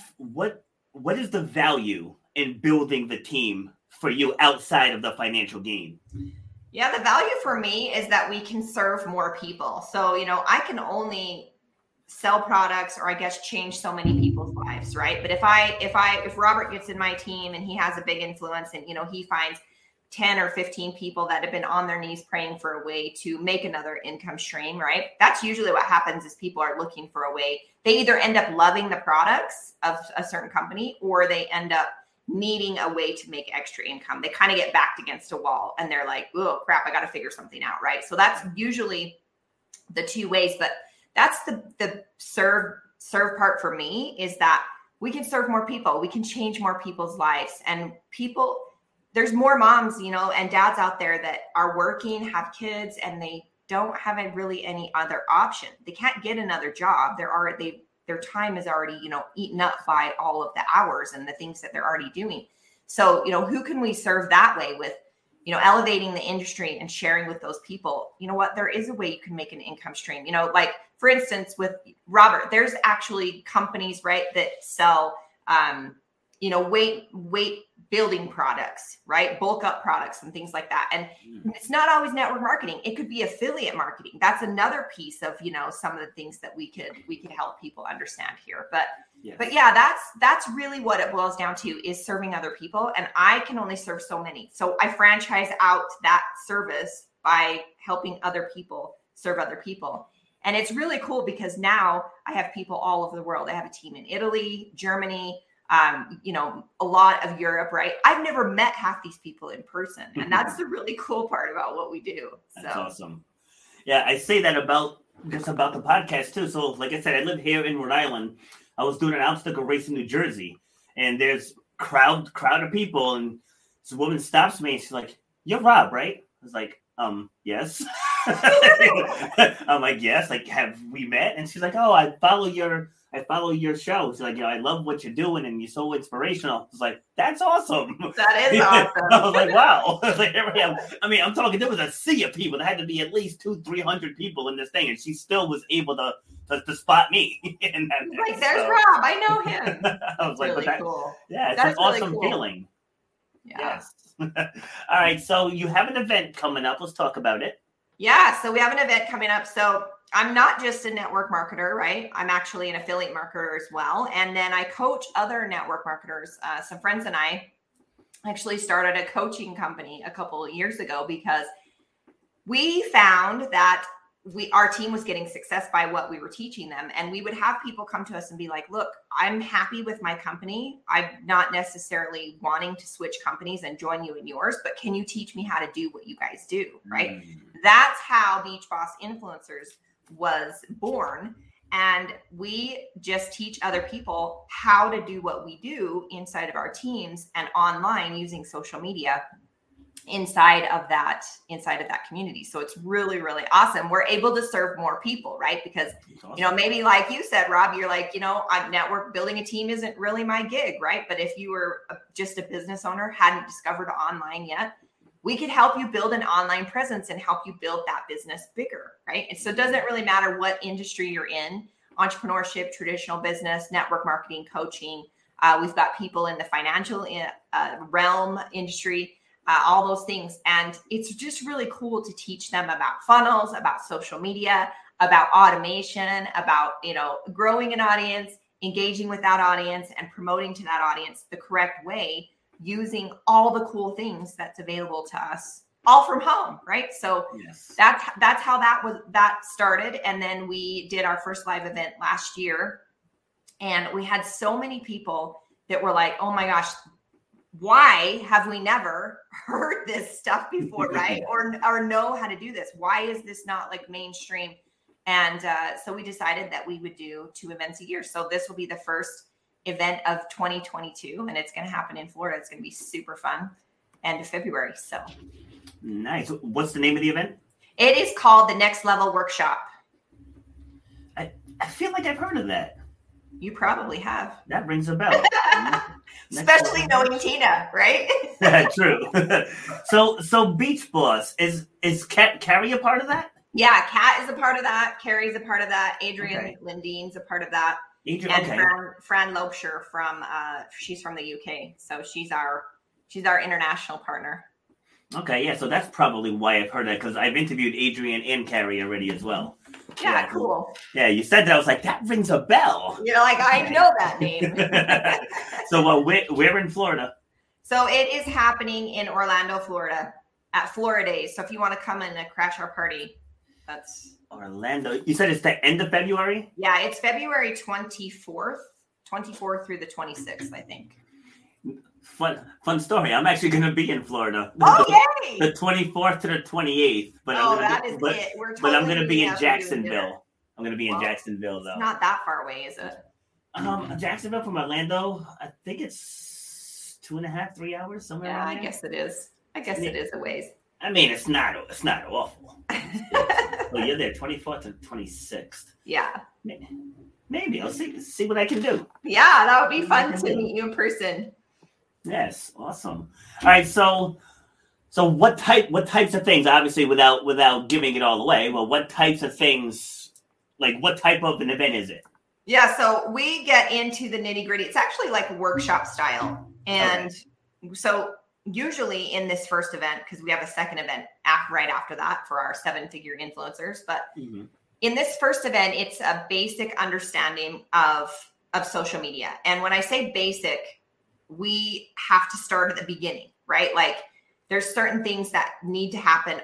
is the value in building the team for you outside of the financial gain? Yeah, the value for me is that we can serve more people. So, you know, I can only sell products, or I guess change so many people's lives, right? But if Robert gets in my team and he has a big influence, and, you know, he finds 10 or 15 people that have been on their knees praying for a way to make another income stream, right? That's usually what happens, is people are looking for a way. They either end up loving the products of a certain company, or they end up needing a way to make extra income. They kind of get backed against a wall and they're like, oh crap, I got to figure something out, right? So that's usually the two ways. But that's the serve part for me, is that we can serve more people. We can change more people's lives, and there's more moms, you know, and dads out there that are working, have kids, and they don't have really any other option. They can't get another job. Their time is already, you know, eaten up by all of the hours and the things that they're already doing. So, you know, who can we serve that way with, you know, elevating the industry and sharing with those people? You know what? There is a way you can make an income stream. You know, like for instance, with Robert, there's actually companies, right, that sell, you know, weight building products, right? Bulk up products and things like that. And it's not always network marketing. It could be affiliate marketing. That's another piece of, you know, some of the things that we could help people understand here. But yeah, that's really what it boils down to, is serving other people. And I can only serve so many. So I franchise out that service by helping other people serve other people. And it's really cool because now I have people all over the world. I have a team in Italy, Germany, you know, a lot of Europe, right? I've never met half these people in person. And that's the really cool part about what we do. That's awesome. Yeah, I say that about the podcast too. So like I said, I live here in Rhode Island. I was doing an obstacle race in New Jersey, and there's crowd of people, and this woman stops me and she's like, "You're Rob, right?" I was like, yes. I'm like, yes. Like, have we met? And she's like, "Oh, I follow your show." She's like, "You know, I love what you're doing, and you're so inspirational." I was like, "That's awesome." That is awesome. I was like, "Wow." I was like, here I am. I mean, I'm talking, there was a sea of people. There had to be at least 200-300 people in this thing, and she still was able to spot me. Like, there's Rob. I know him. I was like, really cool. Yeah, it's an awesome feeling. Yeah. Yes. All right. So you have an event coming up. Let's talk about it. Yeah. So we have an event coming up. So I'm not just a network marketer, right? I'm actually an affiliate marketer as well. And then I coach other network marketers. Some friends and I actually started a coaching company a couple of years ago because we found that our team was getting success by what we were teaching them. And we would have people come to us and be like, look, I'm happy with my company. I'm not necessarily wanting to switch companies and join you in yours, but can you teach me how to do what you guys do? Right. That's how Beach Boss Influencers was born. And we just teach other people how to do what we do inside of our teams and online using social media inside of that community. So it's really, really awesome. We're able to serve more people, right? Because, awesome. Maybe like you said, Rob, you're like, I'm network building a team isn't really my gig, right? But if you were just a business owner, hadn't discovered online yet, we could help you build an online presence and help you build that business bigger, right? And so it doesn't really matter what industry you're in, entrepreneurship, traditional business, network marketing, coaching. We've got people in the financial realm, industry, all those things. And it's just really cool to teach them about funnels, about social media, about automation, about, growing an audience, engaging with that audience and promoting to that audience the correct way, using all the cool things that's available to us all from home. Right. So yes. That's how that started. And then we did our first live event last year, and we had so many people that were like, oh my gosh, why have we never heard this stuff before, right? or know how to do this? Why is this not like mainstream? And so we decided that we would do 2 events a year. So this will be the first event of 2022, and it's going to happen in Florida. It's going to be super fun, end of February. So nice. What's the name of the event? It is called the Next Level Workshop. I feel like I've heard of that. You probably have. That rings a bell. Especially knowing Tina, right? True. So Beach Boss, is Carrie a part of that? Yeah, Kat is a part of that. Carrie's a part of that. Adrienne Lindine's a part of that. Fran Lobsher she's from the UK. So she's our international partner. Okay, yeah. So that's probably why I've heard that, because I've interviewed Adrienne and Carrie already as well. Yeah, cool. Yeah, you said that. I was like, that rings a bell. You're like, I know that name. So we're in Florida. So it is happening in Orlando, Florida at Florida Days. So if you want to come and crash our party, that's Orlando. You said it's the end of February? Yeah, it's February 24th through the 26th, I think. Fun story. I'm actually going to be in Florida. Oh, yay! The 24th to the 28th. But I'm going to be in Jacksonville. I'm going to be in Jacksonville, though. It's not that far away, is it? Jacksonville from Orlando, I think it's 2.5, 3 hours, somewhere around there. I guess it is. It is a ways. I mean, it's not awful. Well, you're there 24th to 26th. Yeah. Maybe I'll see what I can do. Yeah, that would be fun to meet you in person. Yes, awesome. All right, so what types of things? Obviously, without giving it all away, well, what types of things? Like, what type of an event is it? Yeah, so we get into the nitty gritty. It's actually like a workshop style, and so usually in this first event, because we have a second event right after that for our 7-figure influencers, but in this first event, it's a basic understanding of social media. And when I say basic, we have to start at the beginning, right? Like there's certain things that need to happen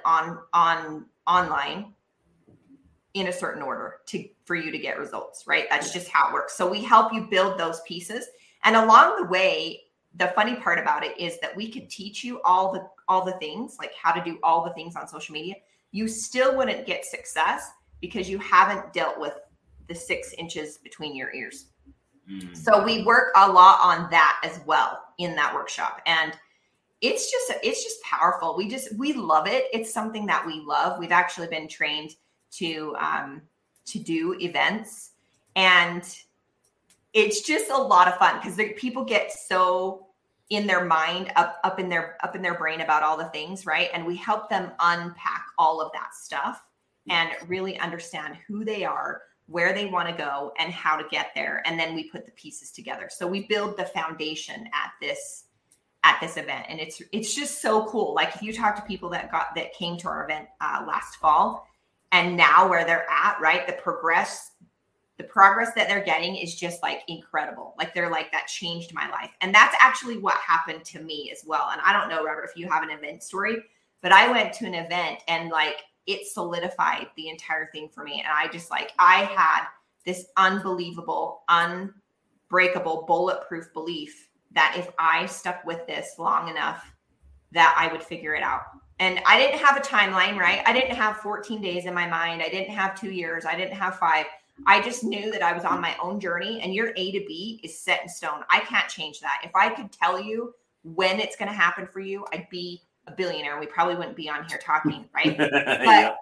online in a certain order for you to get results, right? That's just how it works. So we help you build those pieces. And along the way, the funny part about it is that we could teach you all the things, like how to do all the things on social media. You still wouldn't get success because you haven't dealt with the 6 inches between your ears. So we work a lot on that as well in that workshop. And it's just powerful. We love it. It's something that we love. We've actually been trained to do events, and it's just a lot of fun because people get so in their mind, up in their brain about all the things, right? And we help them unpack all of that stuff and really understand who they are, where they want to go, and how to get there. And then we put the pieces together. So we build the foundation at this event. And it's just so cool. Like if you talk to people that came to our event last fall and now where they're at, right? The the progress that they're getting is just like incredible. Like they're like, that changed my life. And that's actually what happened to me as well. And I don't know, Robert, if you have an event story, but I went to an event and like it solidified the entire thing for me. And I just like, I had this unbelievable, unbreakable, bulletproof belief that if I stuck with this long enough, that I would figure it out. And I didn't have a timeline, right? I didn't have 14 days in my mind. I didn't have 2 years. I didn't have 5. I just knew that I was on my own journey, and your A to B is set in stone. I can't change that. If I could tell you when it's going to happen for you, I'd be a billionaire. We probably wouldn't be on here talking, right? But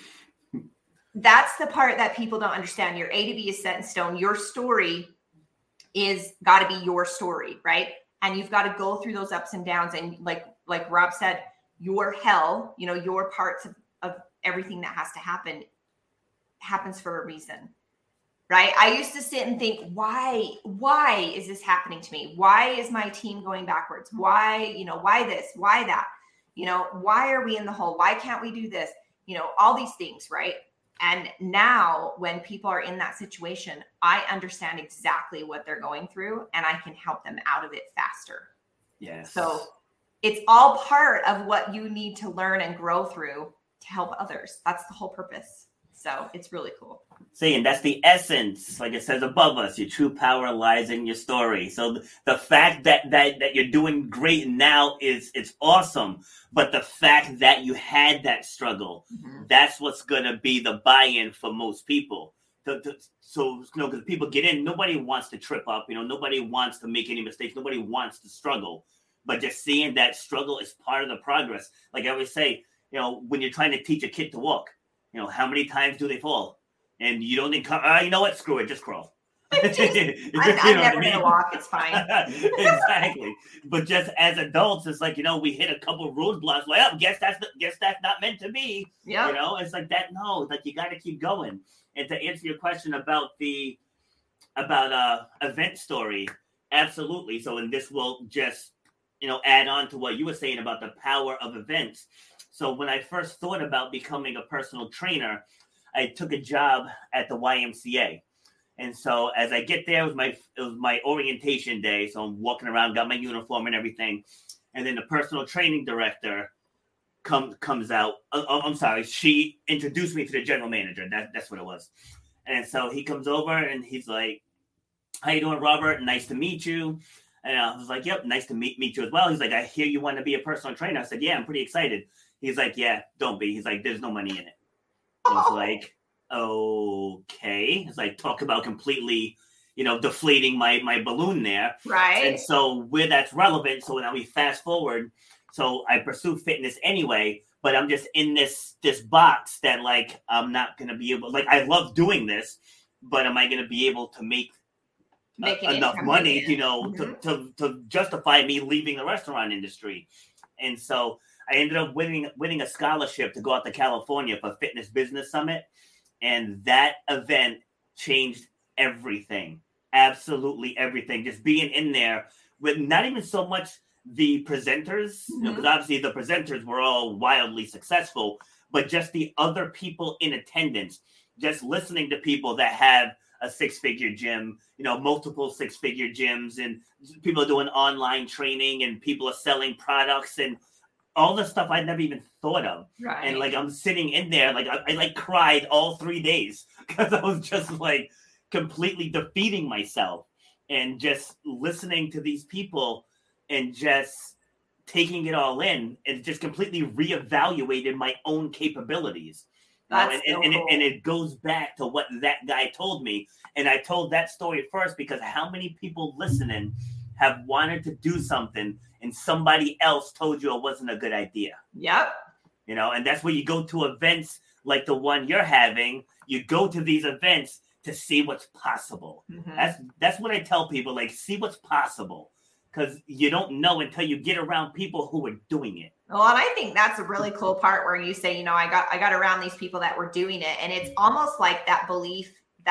that's the part that people don't understand. Your A to B is set in stone. Your story is got to be your story, right? And you've got to go through those ups and downs. And like Rob said, your hell, you know, your parts of everything that has to happen happens for a reason. Right. I used to sit and think, why is this happening to me? Why is my team going backwards? Why, you know, why this, why that, you know, why are we in the hole? Why can't we do this? You know, all these things. Right. And now when people are in that situation, I understand exactly what they're going through and I can help them out of it faster. Yes. So it's all part of what you need to learn and grow through to help others. That's the whole purpose. So it's really cool. See, and that's the essence, like it says above us, your true power lies in your story. So the fact that you're doing great now it's awesome. But the fact that you had that struggle, that's what's going to be the buy-in for most people. So, you know, because people get in, nobody wants to trip up, you know, nobody wants to make any mistakes. Nobody wants to struggle. But just seeing that struggle is part of the progress. Like I always say, you know, when you're trying to teach a kid to walk, you know, how many times do they fall? And you don't encourage, you know what? Screw it. Just crawl. I'm never going to walk. It's fine. Exactly. But just as adults, it's like, you know, we hit a couple of roadblocks. Like, oh, guess that's not meant to be. Yeah. You know, it's like that. No, like you got to keep going. And to answer your question about event story, absolutely. So, and this will just, you know, add on to what you were saying about the power of events. So when I first thought about becoming a personal trainer, I took a job at the YMCA. And so as I get there, it was my orientation day. So I'm walking around, got my uniform and everything. And then the personal training director comes out. I'm sorry. She introduced me to the general manager. That's what it was. And so he comes over and he's like, "How you doing, Robert? Nice to meet you." And I was like, "Yep, nice to meet you as well." He's like, "I hear you want to be a personal trainer." I said, "Yeah, I'm pretty excited." He's like, "Yeah, don't be." He's like, "There's no money in it." I was like, okay. It's like, talk about completely, you know, deflating my balloon there. Right. And so where that's relevant, so now we fast forward. So I pursue fitness anyway, but I'm just in this box that like, I'm not going to be able, like, I love doing this, but am I going to be able to make enough money, you know, to justify me leaving the restaurant industry? And so I ended up winning a scholarship to go out to California for Fitness Business Summit. And that event changed everything. Absolutely everything. Just being in there with not even so much the presenters, because obviously the presenters were all wildly successful, but just the other people in attendance, just listening to people that have a 6-figure gym, you know, multiple 6-figure gyms, and people are doing online training and people are selling products and all the stuff I'd never even thought of. Right. And like, I'm sitting in there, like I like cried all 3 days because I was just like completely defeating myself and just listening to these people and just taking it all in and just completely reevaluated my own capabilities. That's and it goes back to what that guy told me. And I told that story first because how many people listening have wanted to do something and somebody else told you it wasn't a good idea. Yep. You know, and that's where you go to events like the one you're having. You go to these events to see what's possible. That's what I tell people, like, see what's possible, because you don't know until you get around people who are doing it. Well, and I think that's a really cool part where you say, you know, I got around these people that were doing it, and it's almost like that belief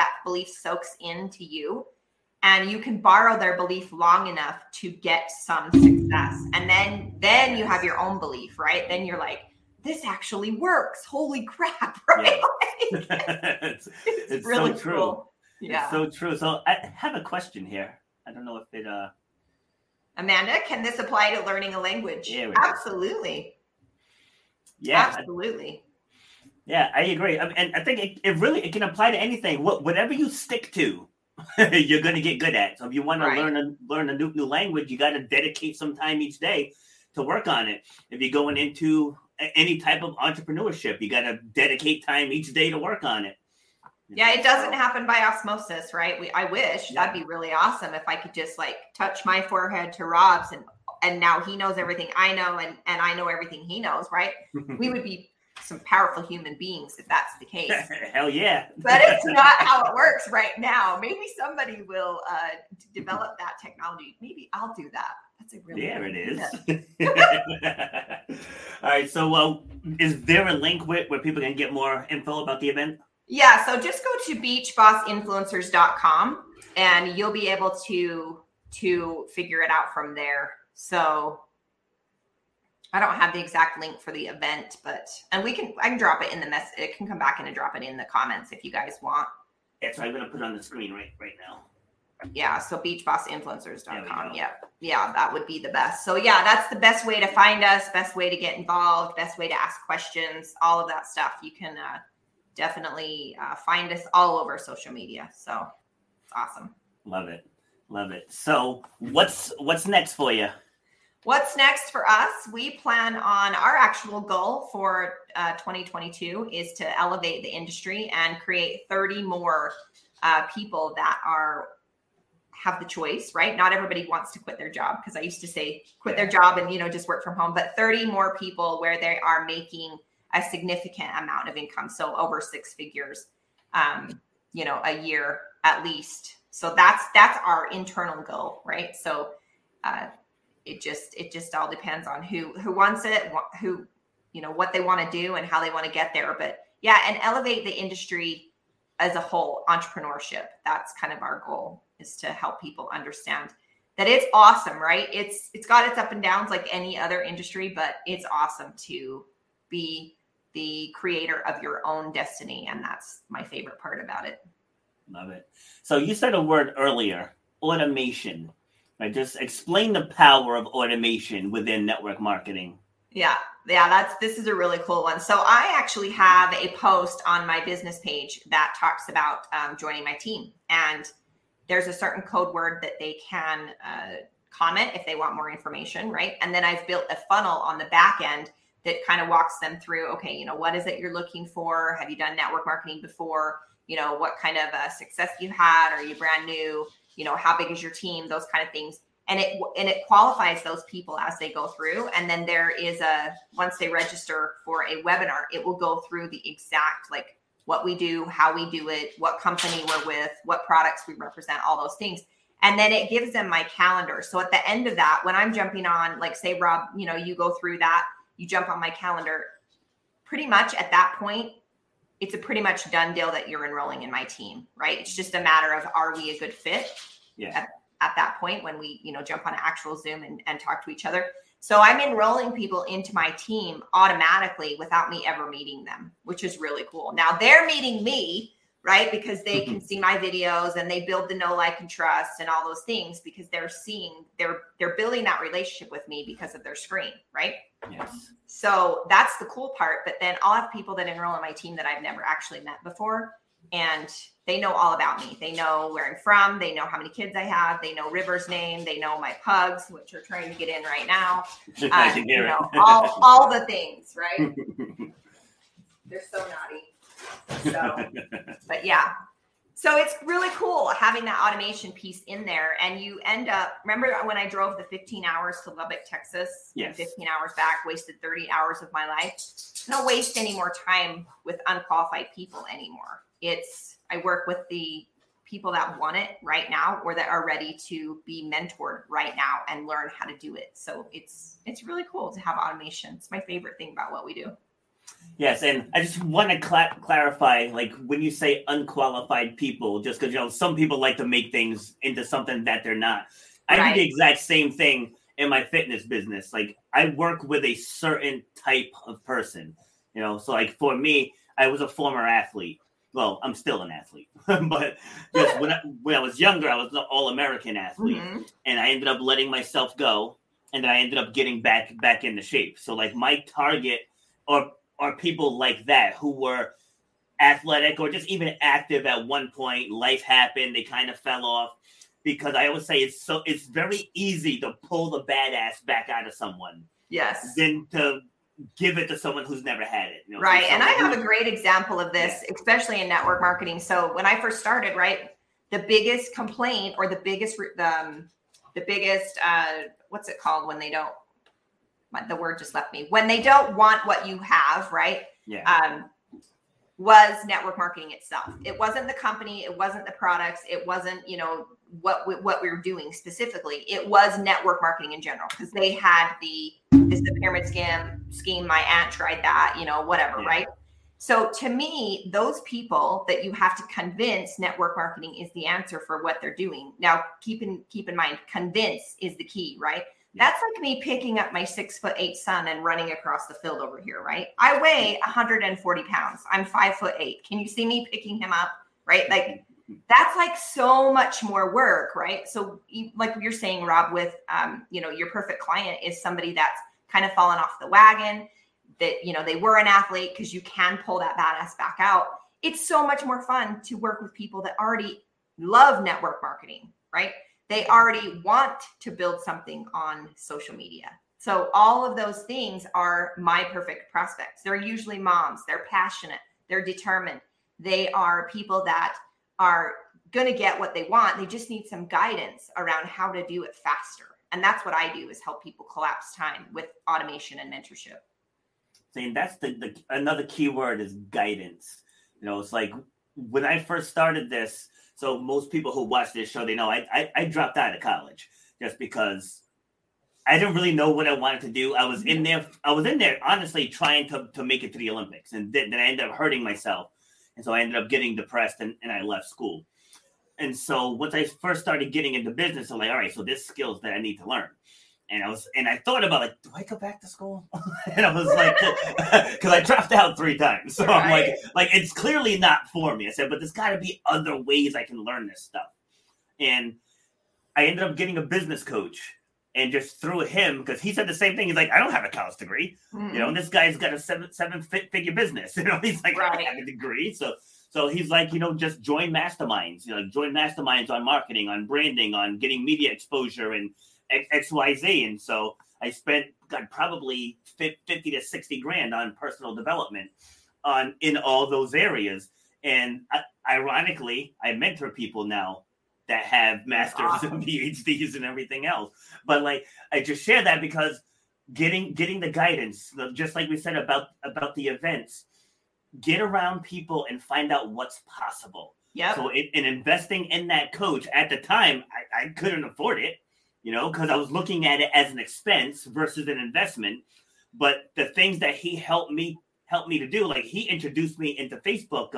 soaks into you. And you can borrow their belief long enough to get some success. And then you have your own belief, right? Then you're like, this actually works. Holy crap, right? Yeah. It's really so true. cool. It's so true. So I have a question here. I don't know if it Amanda, can this apply to learning a language? Yeah, absolutely. Yeah. Absolutely. Yeah, I agree. And I think it can apply to anything. Whatever you stick to, you're going to get good at. So if you want to learn a new language, you got to dedicate some time each day to work on it. If you're going into any type of entrepreneurship, you got to dedicate time each day to work on it. Yeah, it doesn't happen by osmosis, right? I wish that'd be really awesome if I could just like touch my forehead to Rob's and now he knows everything I know and I know everything he knows, right? We would be some powerful human beings if that's the case. Hell yeah. But it's not how it works right now. Maybe somebody will develop that technology. Maybe I'll do that. That's a really it is. All right. So is there a link where people can get more info about the event? Yeah, so just go to beachbossinfluencers.com and you'll be able to figure it out from there. So I don't have the exact link for the event, but I can drop it in the mess. It can come back and drop it in the comments if you guys want. Yeah, so I'm gonna put it on the screen right now. Yeah, so beachbossinfluencers.com. Yeah, that would be the best. So yeah, that's the best way to find us, best way to get involved, best way to ask questions, all of that stuff. You can definitely find us all over social media. So it's awesome. Love it. So what's next for you? What's next for us? We plan on our actual goal for 2022 is to elevate the industry and create 30 more people that have the choice, right? Not everybody wants to quit their job, because I used to say quit their job and just work from home, but 30 more people where they are making a significant amount of income. So over 6 figures, a year at least. So that's our internal goal, right? So it just all depends on who wants it, who, what they want to do and how they want to get there. But yeah, and elevate the industry as a whole, entrepreneurship. That's kind of our goal, is to help people understand that it's awesome, right? It's got its up and downs like any other industry, but it's awesome to be the creator of your own destiny. And that's my favorite part about it. Love it. So you said a word earlier, automation. Right? Just explain the power of automation within network marketing. Yeah, this is a really cool one. So I actually have a post on my business page that talks about joining my team. And there's a certain code word that they can comment if they want more information, right? And then I've built a funnel on the back end that kind of walks them through, okay, what is it you're looking for? Have you done network marketing before? What kind of success you had? Are you brand new? How big is your team? Those kind of things. And it qualifies those people as they go through. And then there is once they register for a webinar, it will go through the exact, like what we do, how we do it, what company we're with, what products we represent, all those things. And then it gives them my calendar. So at the end of that, when I'm jumping on, like say, Rob, you go through that, you jump on my calendar, pretty much at that point, it's a pretty much done deal that you're enrolling in my team, right? It's just a matter of, are we a good fit? Yeah. At that point when we, jump on an actual Zoom and talk to each other. So I'm enrolling people into my team automatically without me ever meeting them, which is really cool. Now they're meeting me, right? Because they can see my videos and they build the know, like, and trust and all those things, because they're building that relationship with me because of their screen, right? Yes. So that's the cool part. But then I'll have people that enroll in my team that I've never actually met before. And they know all about me. They know where I'm from. They know how many kids I have. They know River's name. They know my pugs, which are trying to get in right now. All the things, right? They're so naughty. So, but yeah. So it's really cool having that automation piece in there. And you end up, remember when I drove the 15 hours to Lubbock, Texas? Yes. 15 hours back, wasted 30 hours of my life. I don't waste any more time with unqualified people anymore. I work with the people that want it right now, or that are ready to be mentored right now and learn how to do it. So it's really cool to have automation. It's my favorite thing about what we do. Yes, and I just want to clarify, like when you say unqualified people, just because some people like to make things into something that they're not. I do the exact same thing in my fitness business. Like I work with a certain type of person, so like for me, I was a former athlete. well, I'm still an athlete, but just when I was younger, I was an all-American athlete, and I ended up letting myself go, and then I ended up getting back into shape. So like my target are people like that who were athletic or just even active at one point. Life happened, they kind of fell off. Because I always say it's very easy to pull the badass back out of someone. Yes. Than to give it to someone who's never had it. You know, right. And I have a great example of this, especially in network marketing. So when I first started, right, the biggest complaint or the biggest, what's it called when they don't, the word just left me, when they don't want what you have, right? Yeah. Was network marketing itself. It wasn't the company. It wasn't the products. It wasn't, you know, what we were doing specifically. It was network marketing in general, because they had this pyramid scheme. My aunt tried that, you know, whatever, right? So to me, those people that you have to convince, network marketing is the answer for what they're doing. Now, keep in mind, convince is the key, right? That's like me picking up my 6'8" son and running across the field over here, right? I weigh 140 pounds. I'm 5'8". Can you see me picking him up, right? Like that's like so much more work, right? So like you're saying, Rob, with, you know, your perfect client is somebody that's kind of fallen off the wagon, that, you know, they were an athlete, because you can pull that badass back out. It's so much more fun to work with people that already love network marketing, right? They already want to build something on social media. So all of those things are my perfect prospects. They're usually moms. They're passionate. They're determined. They are people that are going to get what they want. They just need some guidance around how to do it faster. And that's what I do, is help people collapse time with automation and mentorship. Saying that's the another key word is guidance. You know, it's like when I first started this, so most people who watch this show, they know I dropped out of college just because I didn't really know what I wanted to do. I was in there honestly trying to make it to the Olympics, and then I ended up hurting myself. And so I ended up getting depressed, and I left school. And so once I first started getting into business, I'm like, all right, so there's skills that I need to learn. And I thought about, like, do I go back to school? And I was like, because I dropped out 3 times. So right. I'm like, it's clearly not for me. I said, but there's got to be other ways I can learn this stuff. And I ended up getting a business coach, and just through him, because he said the same thing. He's like, I don't have a college degree. You know, and this guy's got a seven-figure business. You know, he's like, right. I have a degree. So he's like, you know, just join masterminds. You know, join masterminds on marketing, on branding, on getting media exposure, and XYZ. And so I spent probably 50 to 60 grand on personal development in all those areas. And ironically, I mentor people now that have masters and PhDs and everything else. But like, I just share that because getting the guidance, just like we said about the events, get around people and find out what's possible. Yeah. So in investing in that coach at the time, I couldn't afford it, you know, because I was looking at it as an expense versus an investment. But the things that he helped me to do, like he introduced me into Facebook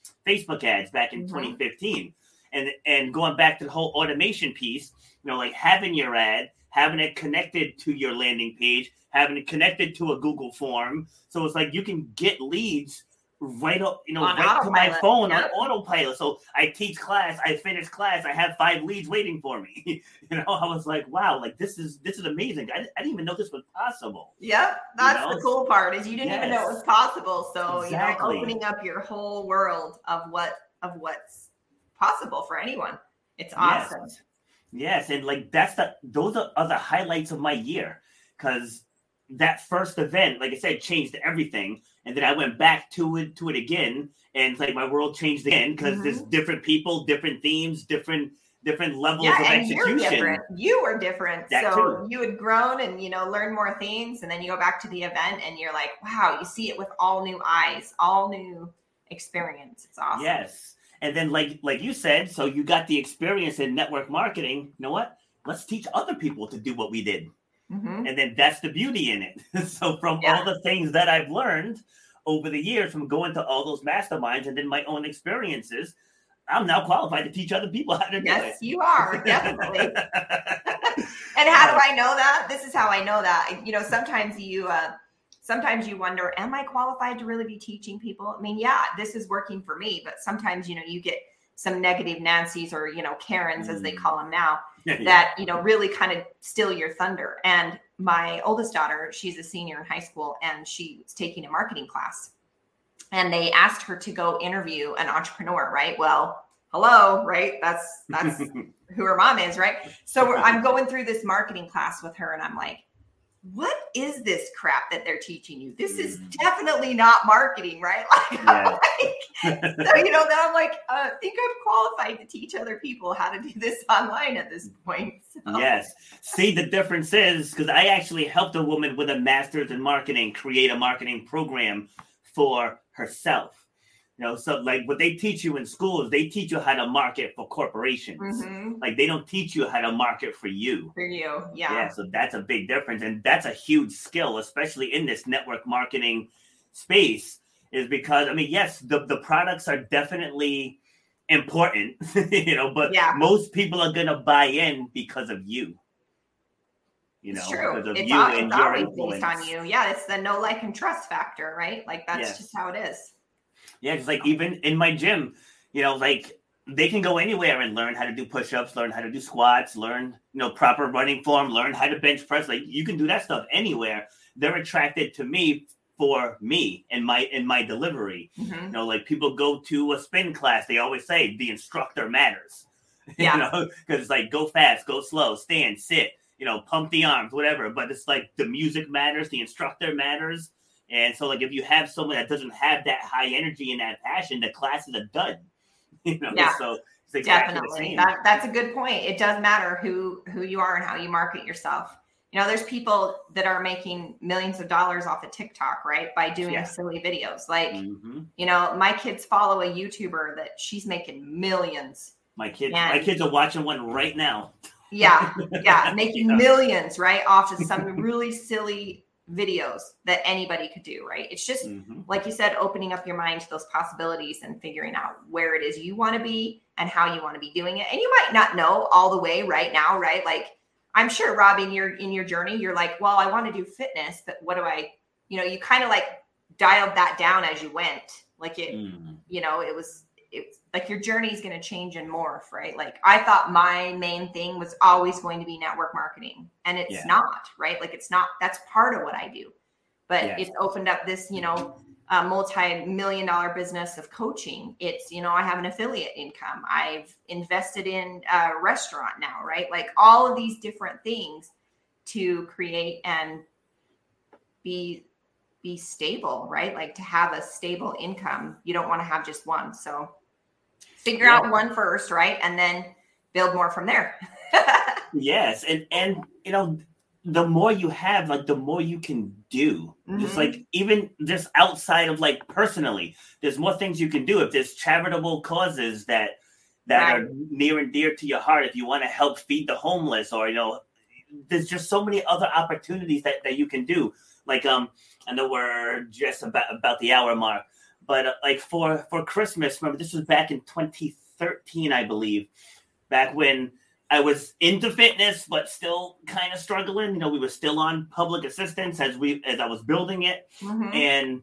ads back in 2015. And going back to the whole automation piece, you know, like having your ad, having it connected to your landing page, having it connected to a Google form. So it's like you can get leads right up, you know, right to my phone on autopilot. So I teach class, I finish class, I have 5 leads waiting for me. You know, I was like, wow, like this is amazing. I didn't even know this was possible. Yep, that's the cool part, is you didn't even know it was possible. So exactly. You know, opening up your whole world of what's possible for anyone. It's awesome. Yes. And like those are the highlights of my year, because that first event, like I said, changed everything. And then I went back to it again, and it's like my world changed again, because there's different people, different themes, different levels of execution. You were different. That so too. You had grown and, you know, learned more things, and then you go back to the event and you're like, wow, you see it with all new eyes, all new experience. It's awesome. Yes. And then like you said, so you got the experience in network marketing. You know what? Let's teach other people to do what we did. And then that's the beauty in it. So from all the things that I've learned over the years, from going to all those masterminds and then my own experiences, I'm now qualified to teach other people how to do it. Yes, you are, definitely. And how do I know that? This is how I know that. You know, sometimes you sometimes you wonder, am I qualified to really be teaching people? I mean, yeah, this is working for me, but sometimes, you get some negative Nancy's or, Karens, as they call them now, that, really kind of steal your thunder. And my oldest daughter, she's a senior in high school, and she's taking a marketing class. And they asked her to go interview an entrepreneur, right? Well, hello, right? That's who her mom is, right? So I'm going through this marketing class with her, and I'm like, what is this crap that they're teaching you? This is definitely not marketing, right? So, then I'm like, I think I'm qualified to teach other people how to do this online at this point. So. Yes. See, the difference is, because I actually helped a woman with a master's in marketing create a marketing program for herself. So like what they teach you in school is they teach you how to market for corporations. Like they don't teach you how to market for you. For you, yeah. Yeah, so that's a big difference. And that's a huge skill, especially in this network marketing space, is because, yes, the products are definitely important, but most people are going to buy in because of you. It's true. Because of it's you and your always influence. Based on you. Yeah, it's the know, like, and trust factor, right? Like that's just how it is. Yeah, just like even in my gym, like they can go anywhere and learn how to do push-ups, learn how to do squats, learn, proper running form, learn how to bench press. Like you can do that stuff anywhere. They're attracted to me for me and my delivery. Like people go to a spin class. They always say the instructor matters, because it's like go fast, go slow, stand, sit, pump the arms, whatever. But it's like the music matters, the instructor matters. And so, like, if you have someone that doesn't have that high energy and that passion, the class is a dud. So it's exactly definitely. the same. That's a good point. It does matter who you are and how you market yourself. There's people that are making millions of dollars off of TikTok, right? By doing silly videos. Like, my kids follow a YouTuber that she's making millions. My kids are watching one right now. Yeah. Making millions, right? Off of some really silly videos that anybody could do, right? It's just like you said, opening up your mind to those possibilities and figuring out where it is you want to be and how you want to be doing it. And you might not know all the way right now, right? Like I'm sure, Rob, in your journey, you're like, well, I want to do fitness, but what do I, you kind of like dialed that down as you went. Like it was like your journey is going to change and morph, right? Like I thought my main thing was always going to be network marketing, and it's not, right? Like it's not, that's part of what I do, but it's opened up this, multi-million-dollar business of coaching. It's, I have an affiliate income. I've invested in a restaurant now, right? Like all of these different things to create and be stable, right? Like to have a stable income. You don't want to have just one. So figure out one first, right? And then build more from there. Yes. And the more you have, like the more you can do. Just like even just outside of like personally, there's more things you can do. If there's charitable causes that are near and dear to your heart, if you want to help feed the homeless, or there's just so many other opportunities that you can do. Like I know we're just about the hour mark. But like for Christmas, remember this was back in 2013, I believe, back when I was into fitness, but still kind of struggling. We were still on public assistance as I was building it. And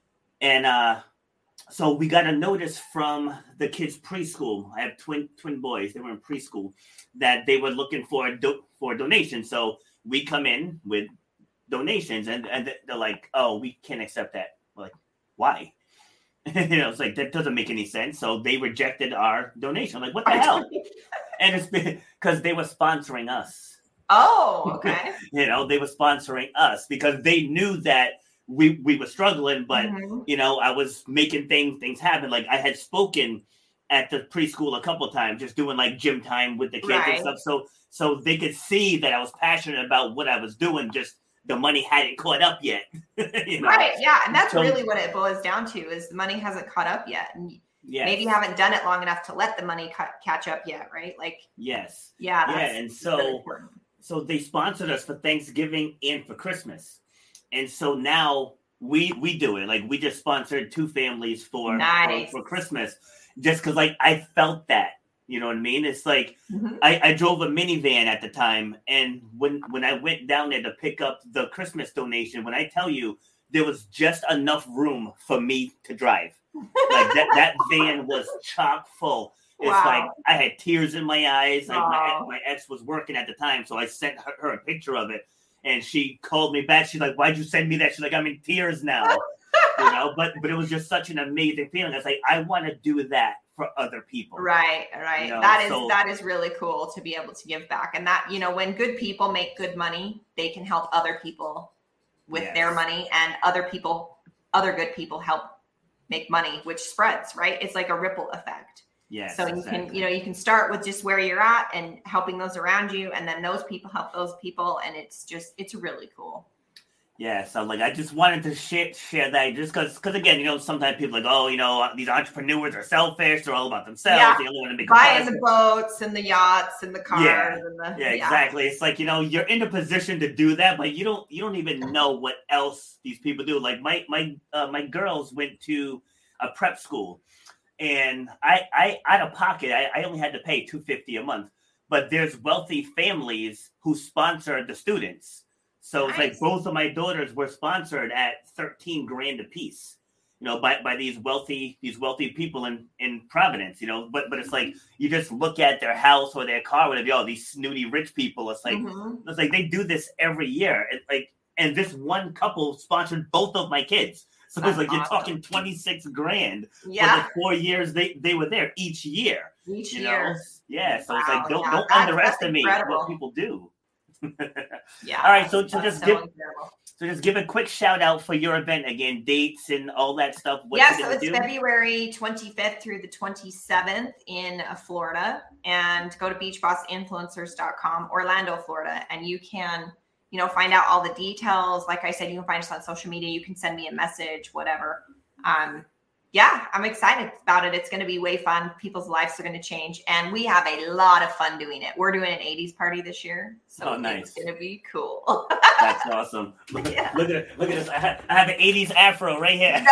so we got a notice from the kids' preschool. I have twin boys. They were in preschool, that they were looking for a donation. So we come in with donations, and they're like, oh, we can't accept that. We're like, why? It's like, that doesn't make any sense. So they rejected our donation. I'm like, what the hell? And it's because they were sponsoring us. Oh, okay. They were sponsoring us because they knew that we were struggling, but I was making things happen. Like I had spoken at the preschool a couple of times, just doing like gym time with the kids and stuff. So they could see that I was passionate about what I was doing. Just the money hadn't caught up yet. Right. Yeah. And that's really what it boils down to, is the money hasn't caught up yet. And maybe you haven't done it long enough to let the money catch up yet. Right. Like, yes. Yeah. And so they sponsored us for Thanksgiving and for Christmas. And so now we do it. Like we just sponsored 2 families for Christmas, just because like I felt that. You know what I mean? It's like I drove a minivan at the time, and when I went down there to pick up the Christmas donation, when I tell you there was just enough room for me to drive. Like that van was chock full. It's like I had tears in my eyes. Like my ex was working at the time, so I sent her a picture of it, and she called me back. She's like, "Why'd you send me that?" She's like, "I'm in tears now." But it was just such an amazing feeling. I was like, I want to do that for other people. Right. That is really cool to be able to give back. And that, when good people make good money, they can help other people with their money, and other good people help make money, which spreads, right? It's like a ripple effect. Yes. So you can start with just where you're at and helping those around you, and then those people help those people, and it's really cool. Yeah, so like I just wanted to share that just because again, sometimes people are like, oh, these entrepreneurs are selfish, they're all about themselves. Yeah. They only want to make buying the boats and the yachts and the cars. Yeah, exactly. It's like, you're in a position to do that, but you don't even know what else these people do. Like my girls went to a prep school, and I out of pocket, I only had to pay $250 a month, but there's wealthy families who sponsor the students. So it's like both of my daughters were sponsored at $13,000 a piece, by these wealthy people in Providence, but it's like, you just look at their house or their car, whatever, these snooty rich people. It's like, it's like they do this every year. And this one couple sponsored both of my kids. So it's like, you're talking $26,000 for the 4 years they were there each year. Yeah. So it's like, don't underestimate what people do. Yeah. All right. So just give a quick shout out for your event again, dates and all that stuff. So it's February 25th through the 27th in Florida, and go to beachbossinfluencers.com, Orlando, Florida, and you can, find out all the details. Like I said, you can find us on social media. You can send me a message, whatever. I'm excited about it. It's going to be way fun. People's lives are going to change, and we have a lot of fun doing it. We're doing an 80s party this year, so nice. It's going to be cool. That's awesome. Yeah. Look at this. I have an 80s afro right here.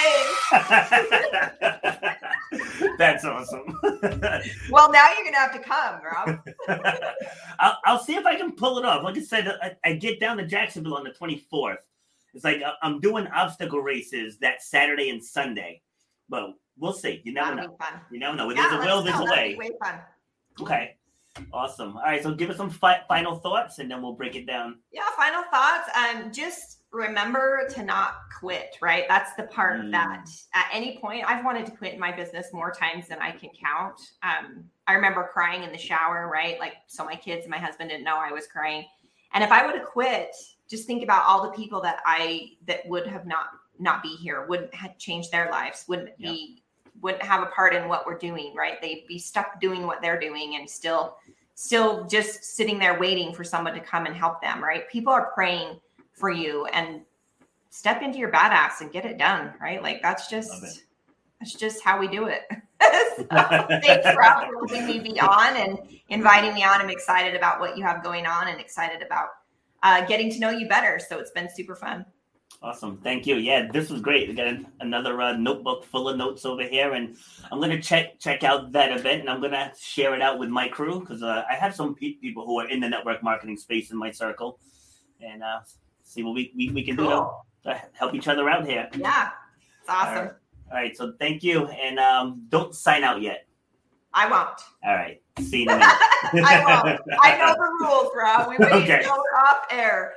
Nice. That's awesome. Well, now you're going to have to come, Rob. I'll see if I can pull it off. Like I said, I get down to Jacksonville on the 24th. It's like I'm doing obstacle races that Saturday and Sunday. But we'll see. You never know. You never know. There's a will, there's a way. Way fun. Okay. Awesome. All right. So give us some final thoughts, and then we'll break it down. Yeah. Final thoughts. Just remember to not quit, right? That's the part that at any point, I've wanted to quit my business more times than I can count. I remember crying in the shower, right? Like, so my kids and my husband didn't know I was crying. And if I would have quit, just think about all the people that would have not be here, wouldn't have changed their lives, wouldn't have a part in what we're doing, right? They'd be stuck doing what they're doing and still just sitting there waiting for someone to come and help them, right? People are praying for you, and step into your badass and get it done, right? Like that's just how we do it. So, thanks for having me on and inviting me on. I'm excited about what you have going on and excited about getting to know you better. So it's been super fun. Awesome. Thank you. Yeah, this was great. We got another notebook full of notes over here, and I'm going to check out that event, and I'm going to share it out with my crew because I have some people who are in the network marketing space in my circle, and see what we can do to help each other out here. Yeah, it's awesome. All right. So thank you, and don't sign out yet. I won't. All right. See you in a minute. I won't. I know the rules, Rob. We wait until we're off air.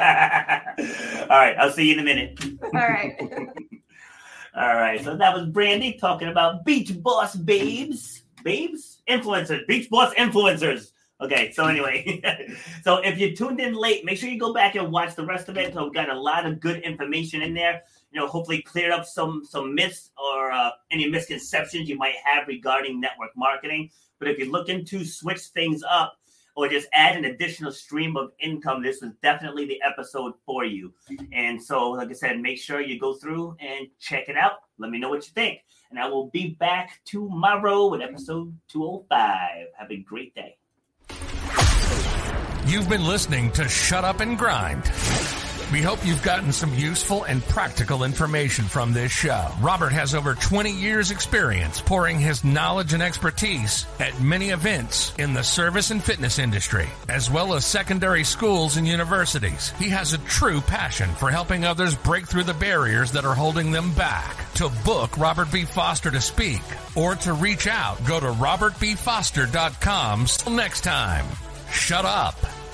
All right. I'll see you in a minute. All right. All right. So that was Brandy talking about Beach Boss Babes. Influencers. Beach Boss Influencers. Okay. So anyway, so if you tuned in late, make sure you go back and watch the rest of it. So we've got a lot of good information in there. Hopefully cleared up some myths or any misconceptions you might have regarding network marketing. But if you're looking to switch things up or just add an additional stream of income, this was definitely the episode for you. And so, like I said, make sure you go through and check it out. Let me know what you think. And I will be back tomorrow with episode 205. Have a great day. You've been listening to Shut Up and Grind. We hope you've gotten some useful and practical information from this show. Robert has over 20 years experience pouring his knowledge and expertise at many events in the service and fitness industry, as well as secondary schools and universities. He has a true passion for helping others break through the barriers that are holding them back. To book Robert B. Foster to speak or to reach out, go to robertbfoster.com. Till next time, shut up